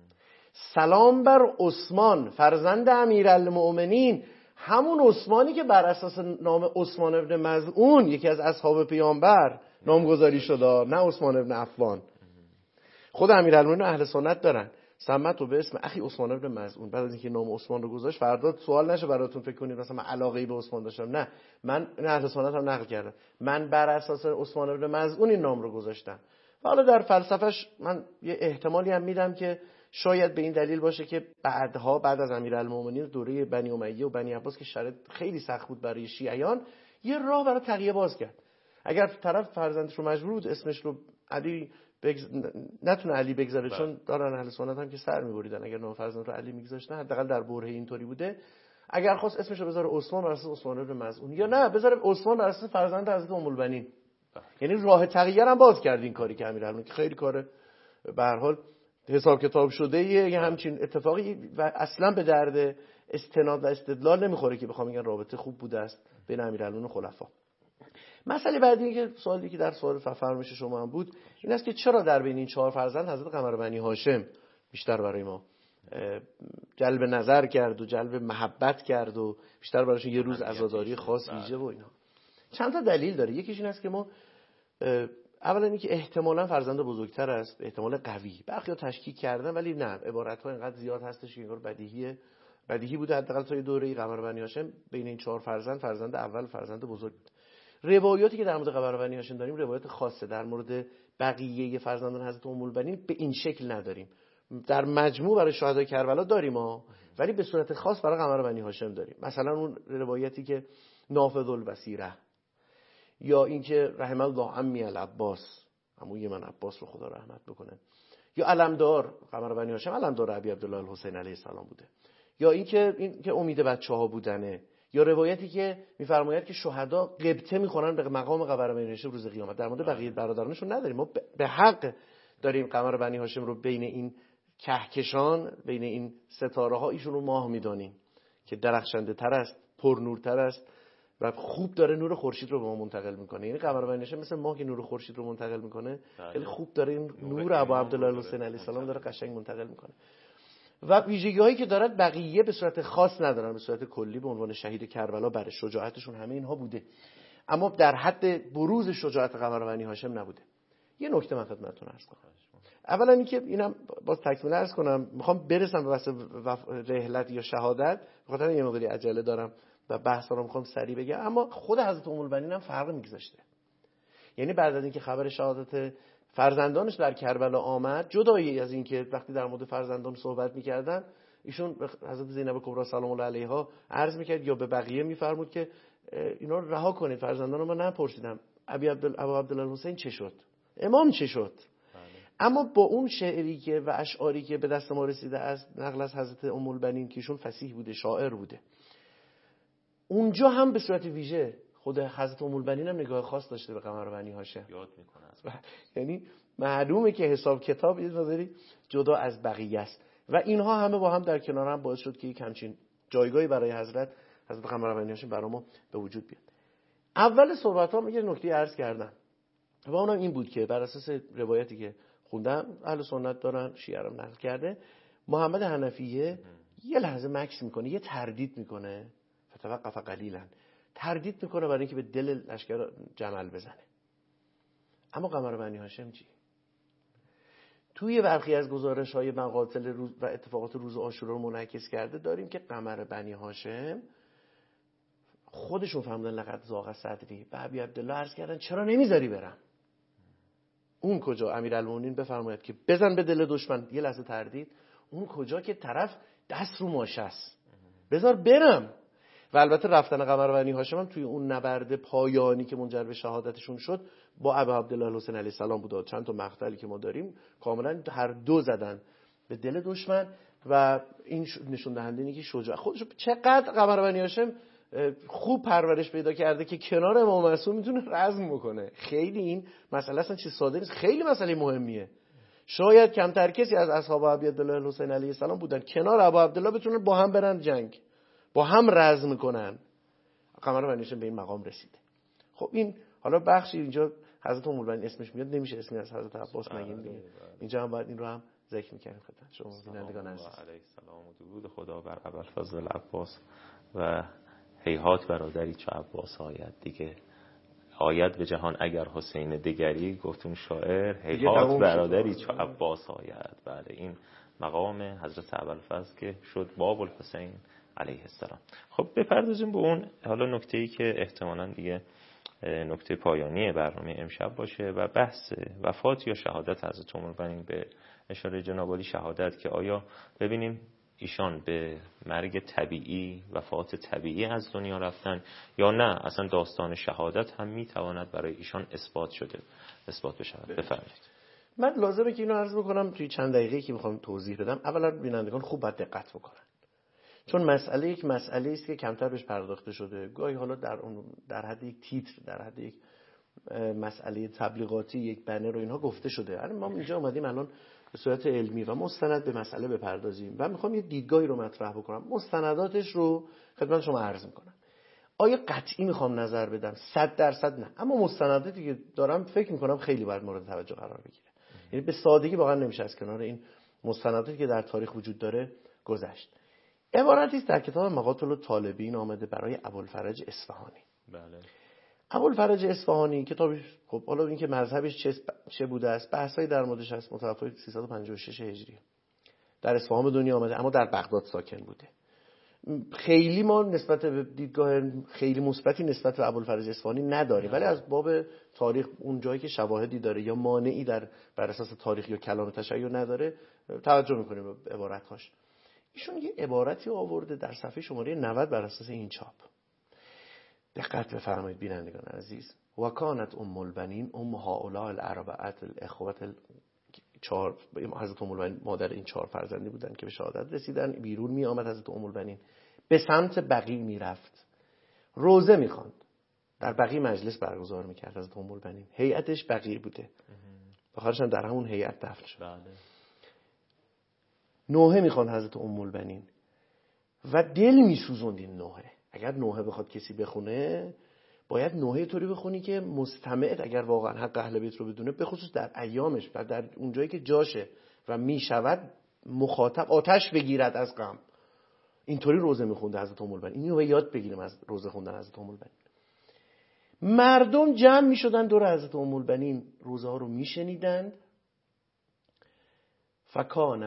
سلام بر عثمان فرزند امیرالمؤمنین، همون عثمانی که بر اساس نام عثمان ابن مظعون یکی از اصحاب پیامبر نامگذاری شده، نه عثمان ابن عفان. خود امیرالمؤمنین اهل سنت دارن سمت و به اسم اخی عثمان ابن مظعون. بعد از اینکه نام عثمان رو گذاشت فردا سوال نشه براتون فکر کنید مثلا من علاقه‌ای به عثمان داشتم. نه، من اهل سنت هم نقل کردم، من بر اساس عثمان ابن مظعون این نام رو گذاشتم. حالا در فلسفهش من یه احتمالی هم میدم که شاید به این دلیل باشه که بعدها بعد از امیرالمومنین دوره بنی امیه و بنی عباس که شرط خیلی سخت بود برای شیعیان، یه راه برای تقیه باز کرد. اگر طرف فرزندش رو مجبور بود اسمش رو علی نتونه علی بگذاره، چون دارن اهل سنت هم که سر می‌بریدن اگر نام فرزند رو علی می‌گذاشتن، حداقل در برهه اینطوری بوده. اگر خواست اسمش رو بذاره عثمان بر اساس عثمان ابن مظعون، یا نه بذاره عثمان بر اساس فرزند حضرت ام البنین. یعنی راه تغییر هم باز کرد این کاری که امیرالمومنین که خیلی کار به هر حال حساب کتاب شده یه همچین اتفاقی و اصلا به درد استناد و استدلال نمیخوره که بخوام بگن رابطه خوب بوده است بین امیرالمومنین و خلفا. مسئله بعدی که سوالی که در سوال فرمایش شما هم بود این است که چرا در بین این 4 فرزند حضرت قمر بنی هاشم بیشتر برای ما جلب نظر کرد و جلب محبت کرد و بیشتر برایشون یه روز عزاداری خاص ویژه و اینا؟ چند تا دلیل داره. یکیش این است که ما اولا اینکه احتمالاً فرزند بزرگتر است، احتمال قوی. برخی‌ها تشکیک کردن ولی نه، عبارت‌ها اینقدر زیاد هستش که انگار بدیهی بوده حداقل تا یه دوره‌ای قمر بنی هاشم بین این 4 فرزند اول فرزند بزرگ بود. روایاتی که در مورد قمر بنی هاشم داریم روایات خاصه، در مورد بقیه فرزندان حضرت ام البنین به این شکل نداریم. در مجموع برای شهدای کربلا داریم ولی به صورت خاص برای قمر بنی هاشم داریم. مثلا اون روایتی که نافذ البصیره، یا اینکه رحم الله عمی العباس، عموی من عباس رو خدا رحمت بکنه، یا علمدار قمر بنی هاشم علمدار ابی عبدالله الحسین علیه السلام بوده، یا اینکه امید بچه‌ها بودنه، یا روایتی که میفرماید که شهدا غبطه میخورن به مقام قمر بنی هاشم روز قیامت. در مورد بقیه برادرانشون نداریم. ما به حق داریم قمر بنی هاشم رو بین این کهکشان، بین این ستاره ها ایشون رو ماه میدانیم که درخشنده تر است، پرنورتر است و خوب داره نور خورشید رو به ما منتقل میکنه. یعنی قمر بنی هاشم مثل ماه که نور خورشید رو منتقل میکنه، خیلی خوب داره این نور ابو عبدالله الحسین علیه السلام داره قشنگ منتقل میکنه. و ویژگی‌هایی که دارد بقیه به صورت خاص ندارن، به صورت کلی به عنوان شهید کربلا برای شجاعتشون همه اینها بوده، اما در حد بروز شجاعت قمر بنی هاشم نبوده. یه نکته من خدمتتون عرض کنم. اولا اینکه اینم باز تکمیل عرض کنم، میخوام برسم به بحث رحلت یا شهادت، بخاطر یه مقداری عجله دارم و بحثا رو میخوام سریع بگم، اما خود حضرت ام البنین هم فرق میگذاشته. یعنی بعد از اینکه خبر شهادت فرزندانش در کربلا آمد، جدایی از اینکه وقتی در مورد فرزندان صحبت میکردن ایشون حضرت زینب کبری سلام الله علیها عرض میکرد یا به بقیه میفرمود که اینا رو رها کنید، فرزندان رو من نپرسیدم ابو عبدالله الحسین چه شد، امام چه شد. اما با اون شعری که و اشعاری که به دست ما رسیده از نقل از حضرت ام البنین که ایشون فصیح بوده، شاعر بوده، اونجا هم به صورت ویژه خود حضرت ام البنین هم نگاه خاص داشته به قمر بنی هاشم، یاد میکنه. یعنی معلومه که حساب کتاب یه نظری جدا از بقیه است و اینها همه با هم در کنار هم باعث شد که یک همچین جایگاهی برای حضرت قمر بنی هاشم برای ما به وجود بیاد. اول صحبت ها یه نکته عرض کردم و اونم این بود که بر اساس روایتی که خوندم اهل سنت دارن، شیعه هم نقل کرده، محمد حنفیه یه لحظه مکث میکنه، یه تردید میکنه، فتوقف قلیلا، تردید میکنه برای اینکه به دل لشکر جمل بزنه. اما قمر بنی هاشم چی؟ توی برخی از گزارش‌های مقاتل روز و اتفاقات روز عاشورا رو منعکس کرده داریم که قمر بنی هاشم خودشون فهمیدن لقد ضاق صدری و ابی عبدالله عرض کردن چرا نمیذاری برم؟ اون کجا؟ امیرالمومنین بفرماید که بزن به دل دشمن. یه لحظه تردید. اون کجا که طرف دست رو ماشه است، بذار برم. و البته رفتن قمر بنی هاشم هم توی اون نبرد پایانی که منجر به شهادتشون شد با ابی عبدالله الحسین علیه السلام بود. چند تا مقتلی که ما داریم کاملا هر دو زدن به دل دشمن و این نشون دهنده اینه که شجاع خودش چقدر قمر بنی هاشم خوب پرورش پیدا کرده که کنار امام معصوم میتونه رزم بکنه. خیلی این مسئله اصلا چیز ساده نیست، خیلی مسئله مهمیه. شاید کمتر کسی از اصحاب ابی عبدالله الحسین علیه السلام بودن کنار ابو عبدالله بتونن با هم برن جنگ، با هم رزم کنن. قمر بنی هاشم به این مقام رسیده. خب این حالا بخشی اینجا حضرت ام البنین اسمش میاد، نمیشه اسمی از حضرت عباس نگیم. اینجا هم باید این رو هم ذکر می‌کنیم خدمت شما بینندگان عزیز. علیه السلام و درود خدا بر ابوالفضل عباس و هیهات برادری چو عباس آید دیگه. آید به جهان اگر حسین دگری، گفتون شاعر هیهات برادری چو عباس آید. بله این مقام حضرت ابوالفضل که شد باب الحسین علیه السلام. خب بپردازیم به اون حالا نکته‌ای که احتمالاً دیگه نکته پایانی برنامه امشب باشه و بحث وفات یا شهادت حضرت ام البنین. به اشاره جناب عالی شهادت که آیا ببینیم ایشان به مرگ طبیعی، وفات طبیعی از دنیا رفتن یا نه اصلا داستان شهادت هم میتواند برای ایشان اثبات بشود. بفرمایید. من لازمه که اینو عرض بکنم توی چند دقیقه‌ای که میخوام توضیح بدم. اولا بینندگان خوب باید دقت بکنن، چون مسئله یک مسئله است که کمتر بهش پرداخته شده. گاهی حالا در حد یک تیتر، در حد یک مسئله تبلیغاتی، یک بنر و اینها گفته شده. ما اینجا اومدیم الان به صورت علمی و مستند به مسئله بپردازیم و میخوام یه دیدگاهی رو مطرح بکنم. مستنداتش رو خدمت شما عرض میکنم. آیا قطعی میخوام نظر بدم 100% نه، اما مستنداتی که دارم فکر میکنم خیلی باید مورد توجه قرار بگیره. یعنی به سادگی واقعا نمیشه از کنار این مستنداتی که در تاریخ وجود داره گذشت. عبارتی است در کتاب مقاتل الطالبین آمده برای ابوالفرج اصفهانی. بله. ابوالفرج اصفهانی کتابش، خب حالا این که مذهبش چه بوده است بحثایی در موردش هست. متوفی 356 هجری در اصفهان به دنیا آمده اما در بغداد ساکن بوده. خیلی ما نسبت به دیدگاه خیلی مثبتی نسبت به ابوالفرج اصفهانی نداریم، ولی از باب تاریخ اون جایی که شواهدی داره یا مانعی بر اساس تاریخ یا کلام تشیع نداره توجه می‌کنیم به عبارت‌هاش. ایشون یه عبارتی آورده در صفحه شماره 90 بر اساس این چاپ. دقت بفرمایید بینندگان عزیز. و کانت ام البنین ام هؤلاء الاربعه الاخوه چهار، حضرت ام البنین مادر این 4 فرزندی بودن که به شهادت رسیدن. بیرون می آمد حضرت ام البنین، به سمت بقیع می رفت، روزه می خواند. در بقیع مجلس برگزار می کرد حضرت ام البنین. هیئتش بقیع بوده، بخاطرش هم در همون هیئت دفن شد. نوحه می خواند حضرت ام البنین و دل می سوزوند این نوحه. اگر نوحه بخواد کسی بخونه باید نوحه طوری بخونی که مستمع اگر واقعا حق اهل بیت رو بدونه، به خصوص در ایامش و در اونجایی که جاشه و میشود مخاطب آتش بگیرد از غم. اینطوری روزه میخونده حضرت ام البنین. اینو یاد بگیریم از روزه خوندن حضرت ام البنین. مردم جمع میشدن دور حضرت ام البنین، روزه ها رو میشنیدند. فکان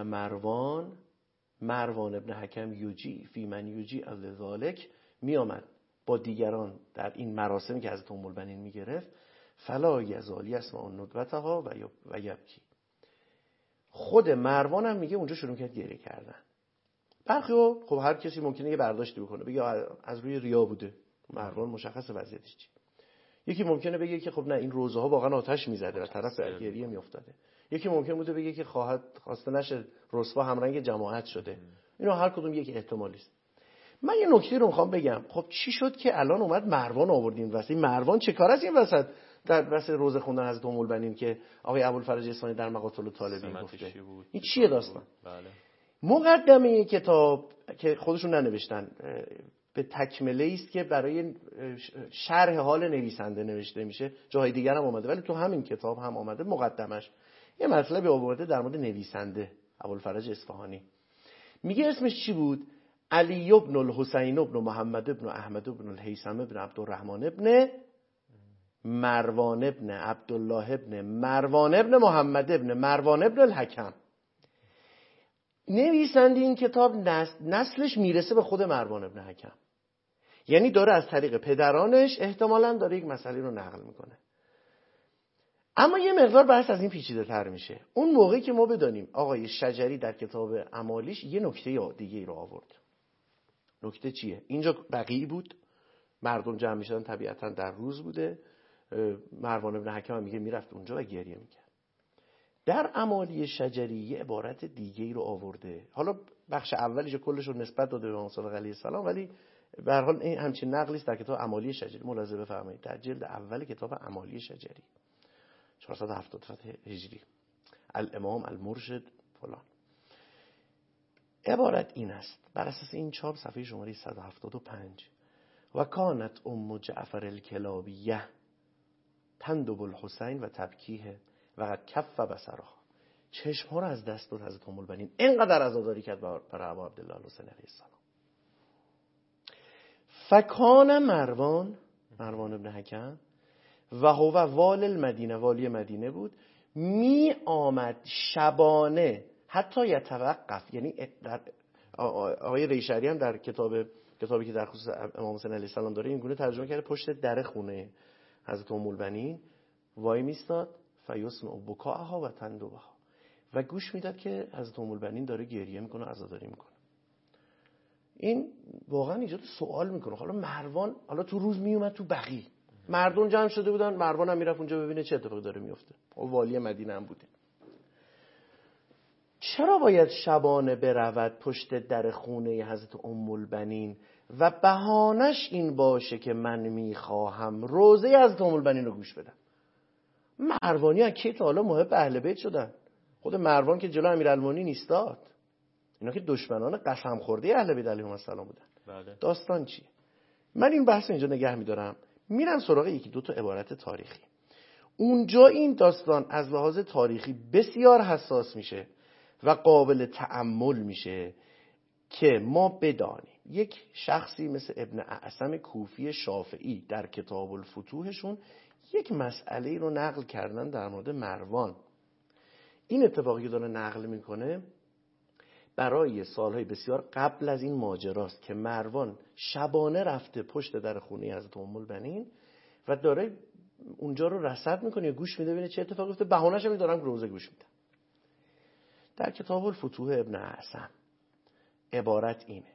مروان ابن حکم یوجی فی من یوجی از ذالک می آمد با دیگران در این مراسمی که حضرت ام البنین می گرفت. فلا یزال یسمع ندبتها و یبکی. خود مروان هم میگه اونجا شروع کرد گریه کردن. برخی خب هر کسی ممکنه یه برداشتی بکنه، بگه از روی ریا بوده. مروان مشخص وضعیتش چی. یکی ممکنه بگه که خب نه این روزه ها واقعا آتش میزده و طرف در گریه میافتاده. یکی ممکن بوده بگه که خواسته نشه رسوا همرنگ جماعت شده. اینا هر کدوم یک احتمالی است. من یه نکته رو میخوام بگم. خب چی شد که الان اومد مروان آوردین واسه این مروان چه کار است این وسط در واسه روزه خوندن حضرت ام البنین که آقای ابوالفرج اصفهانی در مقاتل الطالبین گفته؟ این چیه داستان؟ بله. مقدمه کتاب که خودشون ننوشتن به تکمله است که برای شرح حال نویسنده نوشته میشه. جای دیگر هم اومده ولی تو همین کتاب هم اومده مقدمش یه مطلبی آورده در مورد نویسنده ابوالفرج اصفهانی. میگه اسمش چی بود؟ علی ابن الحسین ابن محمد ابن احمد ابن الهیثم ابن عبدالرحمن ابن مروان ابن عبدالله ابن مروان ابن محمد ابن مروان ابن الحکم. نویسنده این کتاب نسلش میرسه به خود مروان ابن حکم، یعنی داره از طریق پدرانش احتمالاً داره یک مسئله رو نقل میکنه. اما یه مقدار بحث از این پیچیده تر میشه. اون موقعی که ما بدانیم آقای شجری در کتاب اعمالیش یه نکته دیگه ای رو آورد. نکته چیه؟ اینجا بقیع بود، مردم جمع میشدن، طبیعتاً در روز بوده. مروان ابن حکم میگه میرفت اونجا و گریه میکرد. در اعمالی شجری یه عبارت دیگه ای رو آورده. حالا بخش اولیش کلش رو نسبت داده به امام صادق علیه السلام، ولی به هر حال این همچین نقلی است در کتاب اعمالی شجری. ملاحظه بفرمایید در جلد اول کتاب اعمالی شجری 470 هجری، الامام المرشد فلان. عبارت این است، بر اساس این چاپ صفحه شماره 175: و کانت ام جعفر الکلابیه تندب الحسین و تبکیه و قد کف بصرها. چشمها رو از دست داد حضرت ام البنین، اینقدر عزاداری کرد برای ابا عبدالله الحسین علیه السلام. فکان مروان ابن حکم و هو وال المدینه، والی مدینه بود، می آمد شبانه حتی یتوقف. یعنی آقای ریشری هم در کتابی که در خصوص امام حسین علیه السلام داره این گونه ترجمه کرده، پشت در خونه حضرت ام البنین وای میستاد فیسمع بکاءها و تندبها و گوش میداد که حضرت ام البنین داره گریه میکنه، عزاداری میکنه. این واقعا ایجاد سوال میکنه. حالا مروان تو روز میومد تو بقیع، مردم جمع شده بودن، مروان هم میرفت اونجا ببینه چه اتفاقی داره میفته. او والی مدینه هم بوده. چرا باید شبانه برود پشت در خونه حضرت ام البنین و بهانش این باشه که من میخواهم روزه حضرت ام البنین رو گوش بدم؟ مروانی از کی تا حالا محب اهل بیت شدن؟ خود مروان که جلو امیرالمومنین ایستاد. اینا که دشمنان قسم خورده اهل بیت علیهم السلام بودن. بله. داستان چیه؟ من این بحث اینجا نگه میدارم، میرم سراغ یکی دو تا عبارت تاریخی. اونجا این داستان از لحاظ تاریخی بسیار حساس میشه و قابل تأمل میشه که ما بدانیم یک شخصی مثل ابن اعصم کوفی شافعی در کتاب الفتوحشون یک مسئله رو نقل کردن در مورد مروان. این اتفاقی که داره نقل میکنه برای سالهای بسیار قبل از این ماجراست که مروان شبانه رفته پشت در خونه حضرت ام البنین و داره اونجا رو رصد میکنه، گوش میده ببینه چه اتفاقی افتاده. بهانه‌اش هم دارم روزه گوش میدم. در کتاب الفتوح ابن اعصم عبارت اینه: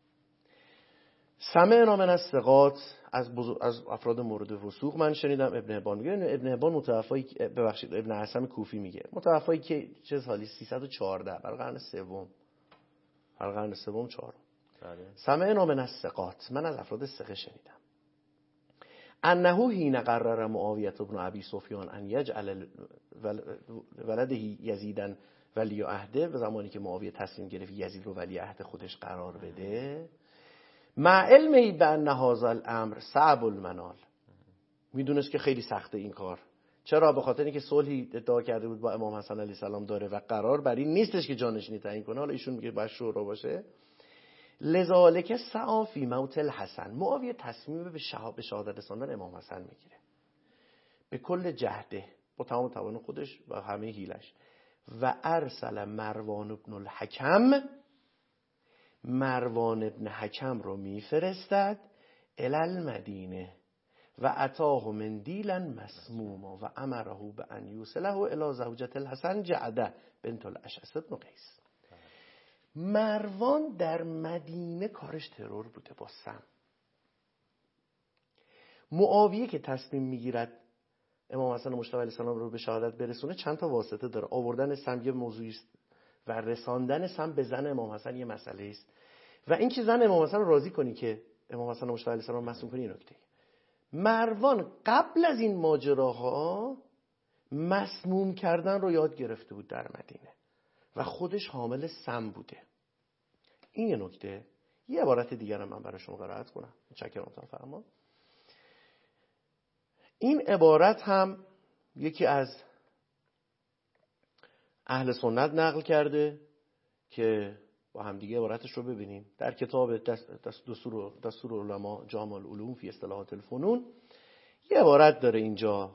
سمعنا من الثقات، از افراد مورد وثوق من شنیدم. ابن حبان میگه، ابن حبان متوفای، ببخشید ابن اعصم کوفی میگه متوفای که چه سالی 314 برای قرن سوم، برای قرن سوم چهارم. سمعنا من الثقات، من از افراد ثقه شنیدم. انه حین قرر معاویه بن ابی سفیان ان یجعل ولده یزیدن ولی عهده، و زمانی که معاویه تصمیم گرفت یزید رو ولی عهد خودش قرار بده، مع علمی بان هذا الامر صعب المنال، میدونست که خیلی سخته این کار. چرا؟ به خاطر اینکه صلحی ادعا کرده بود با امام حسن علیه السلام داره و قرار بر این نیستش که جانشینی تعیین کنه. حالا ایشون میگه باید شورا باشه. لذالک سعی فی موت الحسن، معاویه تصمیم به شهادت رساندن امام حسن میگیره به کل جهده، با تمام توان خودش و همه حیلش. و ارسل مروان ابن الحکم، مروان ابن حکم رو میفرستد الی المدینه و اتاه مندیلا مسموما و امره به ان یوصله الی زوجة الحسن جعده بنت الاشعث بن قیس. مروان در مدینه کارش ترور بوده با سم. معاویه که تصمیم میگیرد امام حسن مجتبی علیه السلام رو به شهادت برسونه چند تا واسطه داره. آوردن سم یه موضوعی است و رساندن سم به زن امام حسن یه مسئله است و این که زن امام حسن رو راضی کنی که امام حسن مجتبی علیه السلام مسئول کنی نکته. مروان قبل از این ماجراها مسموم کردن رو یاد گرفته بود در مدینه و خودش حامل سم بوده. این یه نکته. یه عبارت دیگر من برای شما قرائت کنم. متشکرم فرما. این عبارت هم یکی از اهل سنت نقل کرده که با هم دیگه عبارتش رو ببینیم در کتاب دستور علما جامع العلوم فی اصطلاحات الفنون. یه عبارت داره اینجا،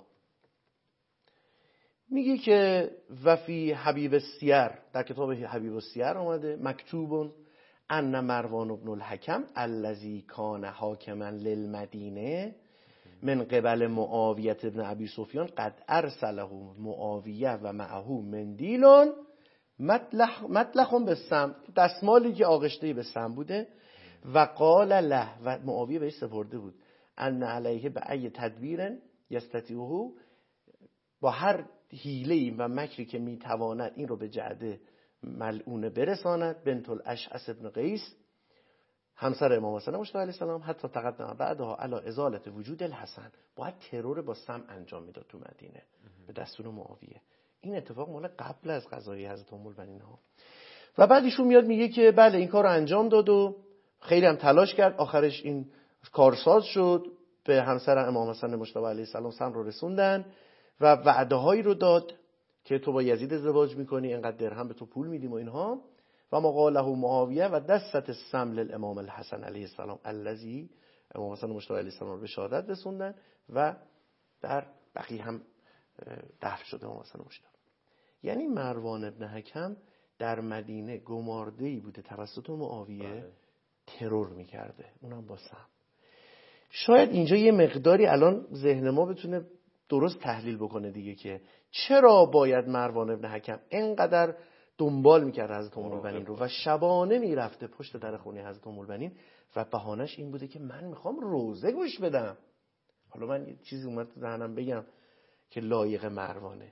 میگه که وفی حبیب السیر، در کتاب حبیب السیر آمده مکتوبون ان مروان بن الحکم الذی کان حاکما للمدینه من قبل معاویه ابن ابی سفیان قد ارسله معاویه و معه مندیلون مطلخ بالسم، دستمالی که آغشته به سم بوده، و قال له، و معاویه بهش سپرده بود، ان علیه به ای تدبیر یستطیعه، با هر حیله‌ای و مکری که میتواند این رو به جعده ملعونه برساند، بنت الاشعث ابن قیس همسر امام حسن مجتبی علیه السلام، حتی تقدم بعدها علی ازالت وجود الحسن، باید ترور با سم انجام میداد تو مدینه به دستور معاویه. این اتفاق مال قبل از قضای حضرت ام البنین ها. و بعد ایشون میاد میگه که بله این کار رو انجام داد و خیلی هم تلاش کرد، آخرش این کارساز شد، به همسر امام حسن مجتبی علیه السلام سم رو رسوندن و وعده هایی رو داد که تو با یزید ازدواج میکنی، اینقدر درهم به تو پول میدیم و اینها. و ما قاله معاویه و دست السم للامام الحسن علیه السلام الذی، امام حسن مجتبی علیه السلام رو به شهادت رسوندن و در بقیه هم دفن شده امام حسن مجتبی. یعنی مروان ابن حکم در مدینه گمارده‌ای بوده توسط معاویه، ترور میکرده، اونم با سم. شاید اینجا یه مقداری الان ذهن ما بتونه درست تحلیل بکنه دیگه که چرا باید مروان ابن حکم اینقدر دنبال میکرد حضرت ام البنین رو و شبانه میرفته پشت در خونه حضرت ام البنین و بهانش این بوده که من میخوام روزه گوش بدم. حالا من یه چیزی اومد تو ذهنم بگم که لایق مروانه،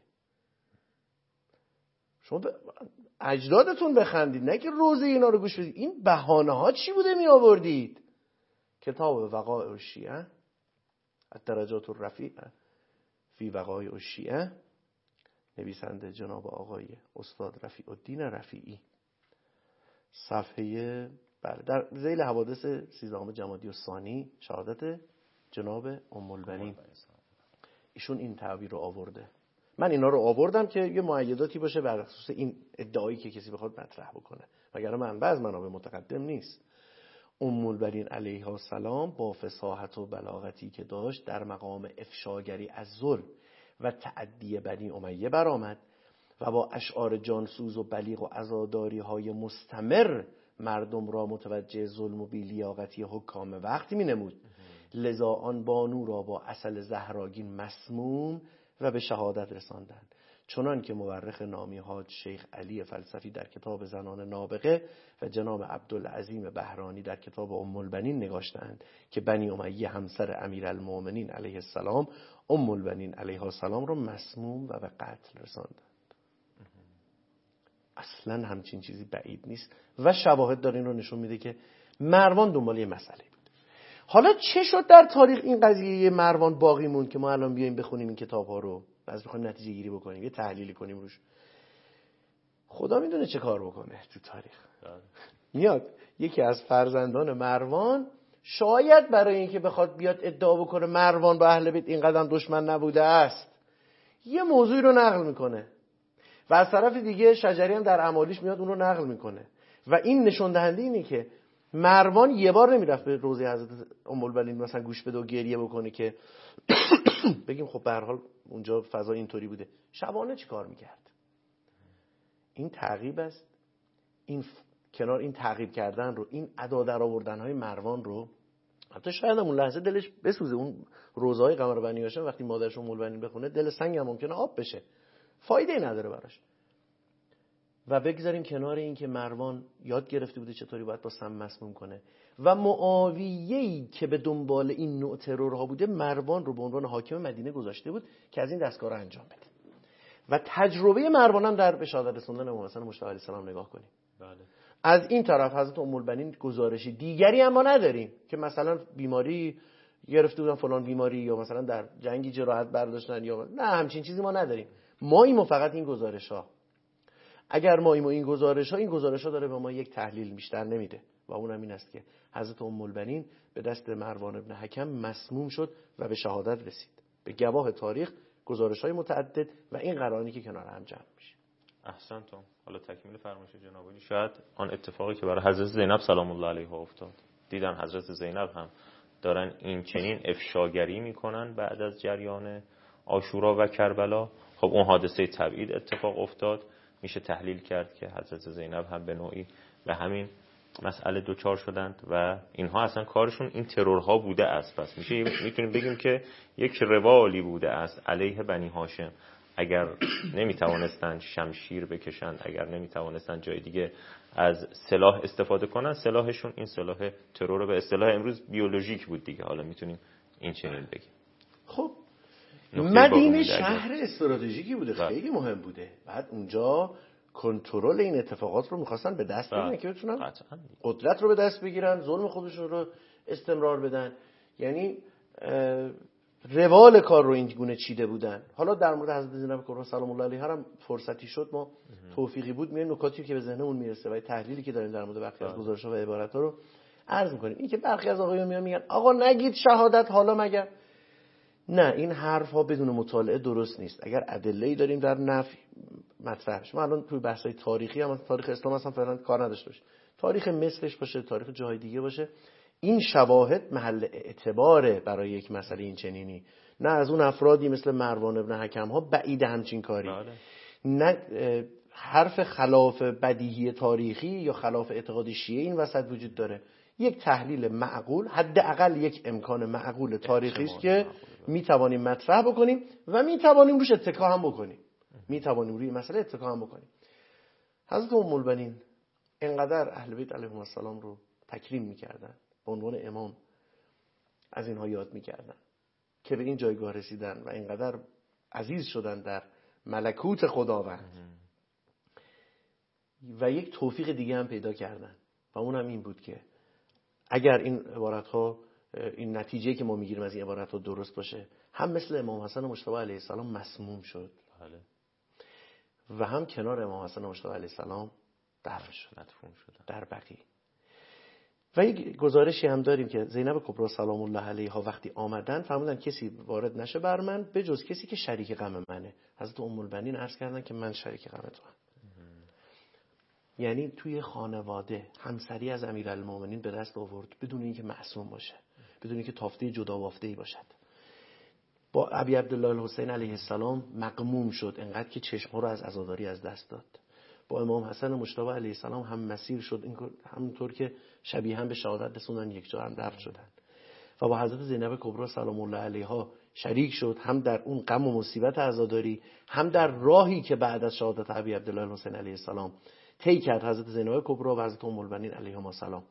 شما به اجدادتون بخندید، نه که روزه اینا رو گوش بدید. این بهانه ها چی بوده می آوردید؟ کتاب وقایع الشیعه، الدرجات الرفیعه فی وقایع الشیعه، نویسنده جناب آقای استاد رفیع الدین رفیعی، صفحه در ذیل حوادث 13 جمادی الثانی، شهادت جناب ام البنین، ایشون این تعبیر رو آورده. من اینا رو آوردم که یه مؤیداتی باشه بر خصوص این ادعایی که کسی بخواد مطرح بکنه، وگرنه منبع از منابع متقدم نیست. ام البنین علیها السلام با فصاحت و بلاغتی که داشت در مقام افشاگری از ظلم و تعدی بنی امیه برآمد و با اشعار جانسوز و بلیغ و عزاداری های مستمر مردم را متوجه ظلم و بی‌لیاقتی حکام وقت می نمود. لذا آن بانو را با عسل زهراگین مسموم و به شهادت رساندند، چنان که مورخ نامی حاج شیخ علی فلسفی در کتاب زنان نابغه و جناب عبدالعظیم بهرانی در کتاب ام البنین نگاشتند که بنی امیه همسر امیرالمومنین علیه السلام ام البنین علیها السلام را مسموم و به قتل رساندند. اصلا همچین چیزی بعید نیست و شواهد داره این رو نشون میده که مروان دنبال یه مسئله بود. حالا چه شد در تاریخ این قضیه مروان باقی موند که ما الان بیایم بخونیم این کتاب ها رو، بعد بخوایم نتیجه گیری بکنیم، یه تحلیلی کنیم روش؟ خدا میدونه چه کار بکنه تو تاریخ. میاد یکی از فرزندان مروان، شاید برای اینکه بخواد بیاد ادعا بکنه مروان با اهل بیت این قدم دشمن نبوده است، یه موضوعی رو نقل میکنه و از طرف دیگه شجری هم در اعمالیش میاد اون رو نقل میکنه و این نشون دهنده اینه که مروان یه بار نمیرفت به روضه حضرت ام البنین مثلا گوش بده و گریه بکنه که بگیم خب به هر حال اونجا فضا اینطوری بوده. شبانه چی کار میکرد؟ این تعقیب است. این کنار این تعقیب کردن رو، این ادا در آوردن های مروان رو، حتی شاید اون لحظه دلش بسوزه. اون روزهای قمر بنی هاشم وقتی مادرش ام البنین بخونه دل سنگ هم ممکنه آب بشه، فایده ای نداره براش. و بگذاریم کنار این که مروان یاد گرفته بوده چطوری باید با سم مسموم کنه و معاویه‌ای که به دنبال این نوع ترورها بوده مروان رو به عنوان حاکم مدینه گذاشته بود که از این دستکار رو انجام بده. و تجربه مروان هم در به شهادت رسوندن امام حسن مجتبی علیه السلام نگاه کنیم. بله. از این طرف حضرت ام البنین گزارشی دیگری اما نداریم که مثلا بیماری گرفته بودن، فلان بیماری، یا مثلا در جنگی جراحت برداشتن، یا نه، همچین چیزی ما نداریم. ما فقط این گزارش‌ها. اگر ما این گزارش‌ها داره به ما یک تحلیل بیشتر نمیده و اونم این است که حضرت ام البنین به دست مروان ابن حکم مسموم شد و به شهادت رسید. به گواه تاریخ گزارش‌های متعدد و این قرائنی که کنار هم جمع میشه. احسنتم. حالا تکمیل فرمایش جناب عالی، شاید آن اتفاقی که برای حضرت زینب سلام الله علیها افتاد، دیدن حضرت زینب هم دارن این چنین افشاگری میکنن بعد از جریان عاشورا و کربلا. خب اون حادثه تبعید اتفاق افتاد، میشه تحلیل کرد که حضرت زینب هم به نوعی به همین مسئله دوچار شدند و اینها اصلا کارشون این ترورها بوده است. پس میتونیم بگیم که یک روالی بوده است علیه بنی هاشم. اگر نمیتوانستند شمشیر بکشند، اگر نمیتوانستند جای دیگه از سلاح استفاده کنند، سلاحشون این سلاح ترور به اصطلاح امروز بیولوژیک بود دیگه. حالا میتونیم این چنین بگیم. خب مدینه شهر استراتژیکی بوده، خیلی مهم بوده. بعد اونجا کنترل این اتفاقات رو می‌خواستن به دست بگیرن که بتونن قدرت رو به دست بگیرن، ظلم خودشون رو استمرار بدن. یعنی روال کار رو این گونه چیده بودن. حالا در مورد حضرت زینب کبری سلام الله علیها هم فرصتی شد، ما توفیقی بود میایم نکاتی که به ذهنمون میرسه و تحلیلی که داریم در مورد برخی از گزارش‌ها و عبارات‌ها رو عرض می‌کنیم. این که برخی از آقایون میگن آقا نگید شهادت حالا مگر، نه، این حرف ها بدون مطالعه درست نیست. اگر ادله‌ای داریم در نفی مطرح بشه. ما الان توی بحث‌های تاریخی هم تاریخ اسلام اصلا فعلا کار نداشته باشه، تاریخ مصرش باشه، تاریخ جای دیگه باشه، این شواهد محل اعتباره برای یک مسئله این چنینی. نه از اون افرادی مثل مروان ابن حکم ها بعید همچین کاری، نه حرف خلاف بدیهی تاریخی یا خلاف اعتقاد شیعه این وسط وجود داره. یک تحلیل معقول، حداقل یک امکان معقول تاریخی است که میتوانیم مطرح بکنیم و میتوانیم روش اتکا هم بکنیم. میتوانیم روی مسئله اتکا هم بکنیم. حضرت ام البنین انقدر اهل بیت علیهم السلام رو تکریم میکردن، به عنوان امام از اینها یاد میکردن که به این جایگاه رسیدن و اینقدر عزیز شدن در ملکوت خداوند و یک توفیق دیگه هم پیدا کردن و اون هم این بود که اگر این عبارت‌ها، این نتیجه که ما میگیریم از این عبارت‌ها درست باشه، هم مثل امام حسن مجتبی علیه السلام مسموم شد و هم کنار امام حسن مجتبی علیه السلام دفن شد، مدفون شد در بقیع. و یک گزارشی هم داریم که زینب کبری سلام الله علیها وقتی آمدن فرمودن کسی وارد نشه بر من به جز کسی که شریک غم منه. حضرت ام البنین عرض کردن که من شریک غم تو هم. یعنی توی خانواده همسری از امیرالمومنین به دست آورد بدون اینکه معصوم باشه، بدون اینکه تافته جدا بافته‌ای باشد. با ابی عبدالله الحسین علیه السلام مغموم شد انقدر که چشم‌ها رو از عزاداری از دست داد. با امام حسن مجتبی علیه السلام هم مسیر شد، همونطور که شبیه هم به شهادت رسوندن یک جا هم دفن شدن. و با حضرت زینب کبری سلام الله علیها شریک شد، هم در اون غم و مصیبت عزاداری، هم در راهی که بعد از شهادت ابی عبدالله الحسین علیه السلام طی کرد حضرت زینب کبری و حضرت ام البنین علیهما السلام.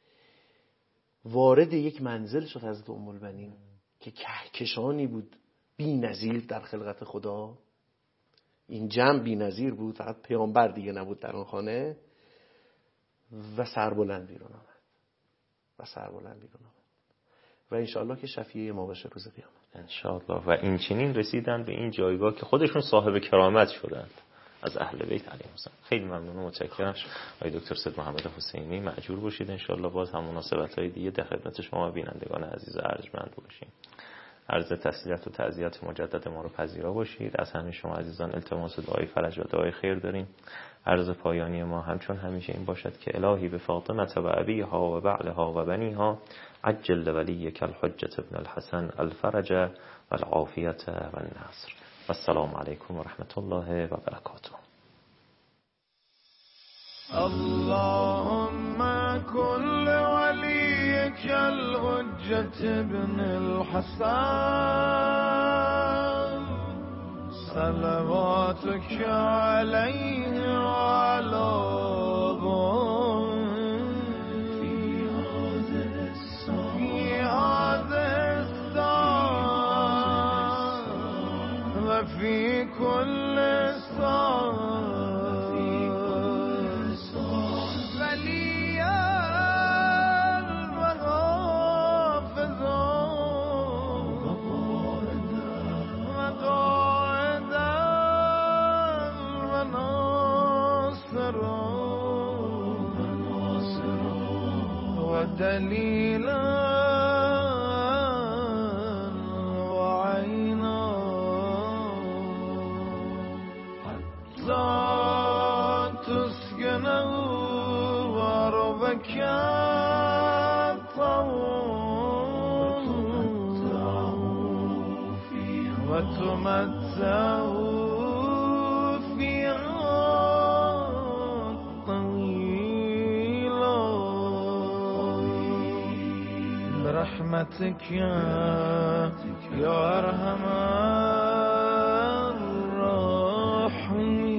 وارد یک منزل شد حضرت ام البنین که کهکشانی بود بی‌نظیر در خلقت خدا. این جمع بی‌نظیر بود، فقط پیامبر دیگه نبود در اون خانه. و سربلند بیرون آمد و انشاءالله که شفیع ما باشه روز قیامت انشاءالله. و این چنین رسیدن به این جایگاه که خودشون صاحب کرامت شدند از اهل بیت علیهم السلام. خیلی ممنون و متشکرم آقای دکتر سید محمد حسینی. مأجور باشید انشاءالله. باز هم مناسبت‌های دیگه در خدمت شما بینندگان عزیز و ارجمند باشیم. عرض تسلیت و تعزیت مجدد ما رو پذیرا باشید. از همه شما عزیزان التماس دعای فرج و دعای خیر داریم. عرض پایانی ما همچون همیشه این باشد که الهی به فاطمه و ابیها و بعلها و بنیها عجل ولیک الحجة ابن الحسن الفرج و العافیة و النصر. و السلام علیکم و رحمت الله و برکاته. اللهم كل وليك الحجة ابن الحسن صلواتك عليه وعلى آبائه في هذا الساعة وفي كل ساعة دليلا وعينا حتى تسكنه وربك طول وتمتعوا فيها طويلا برحمتك يا أرحم الراحمين.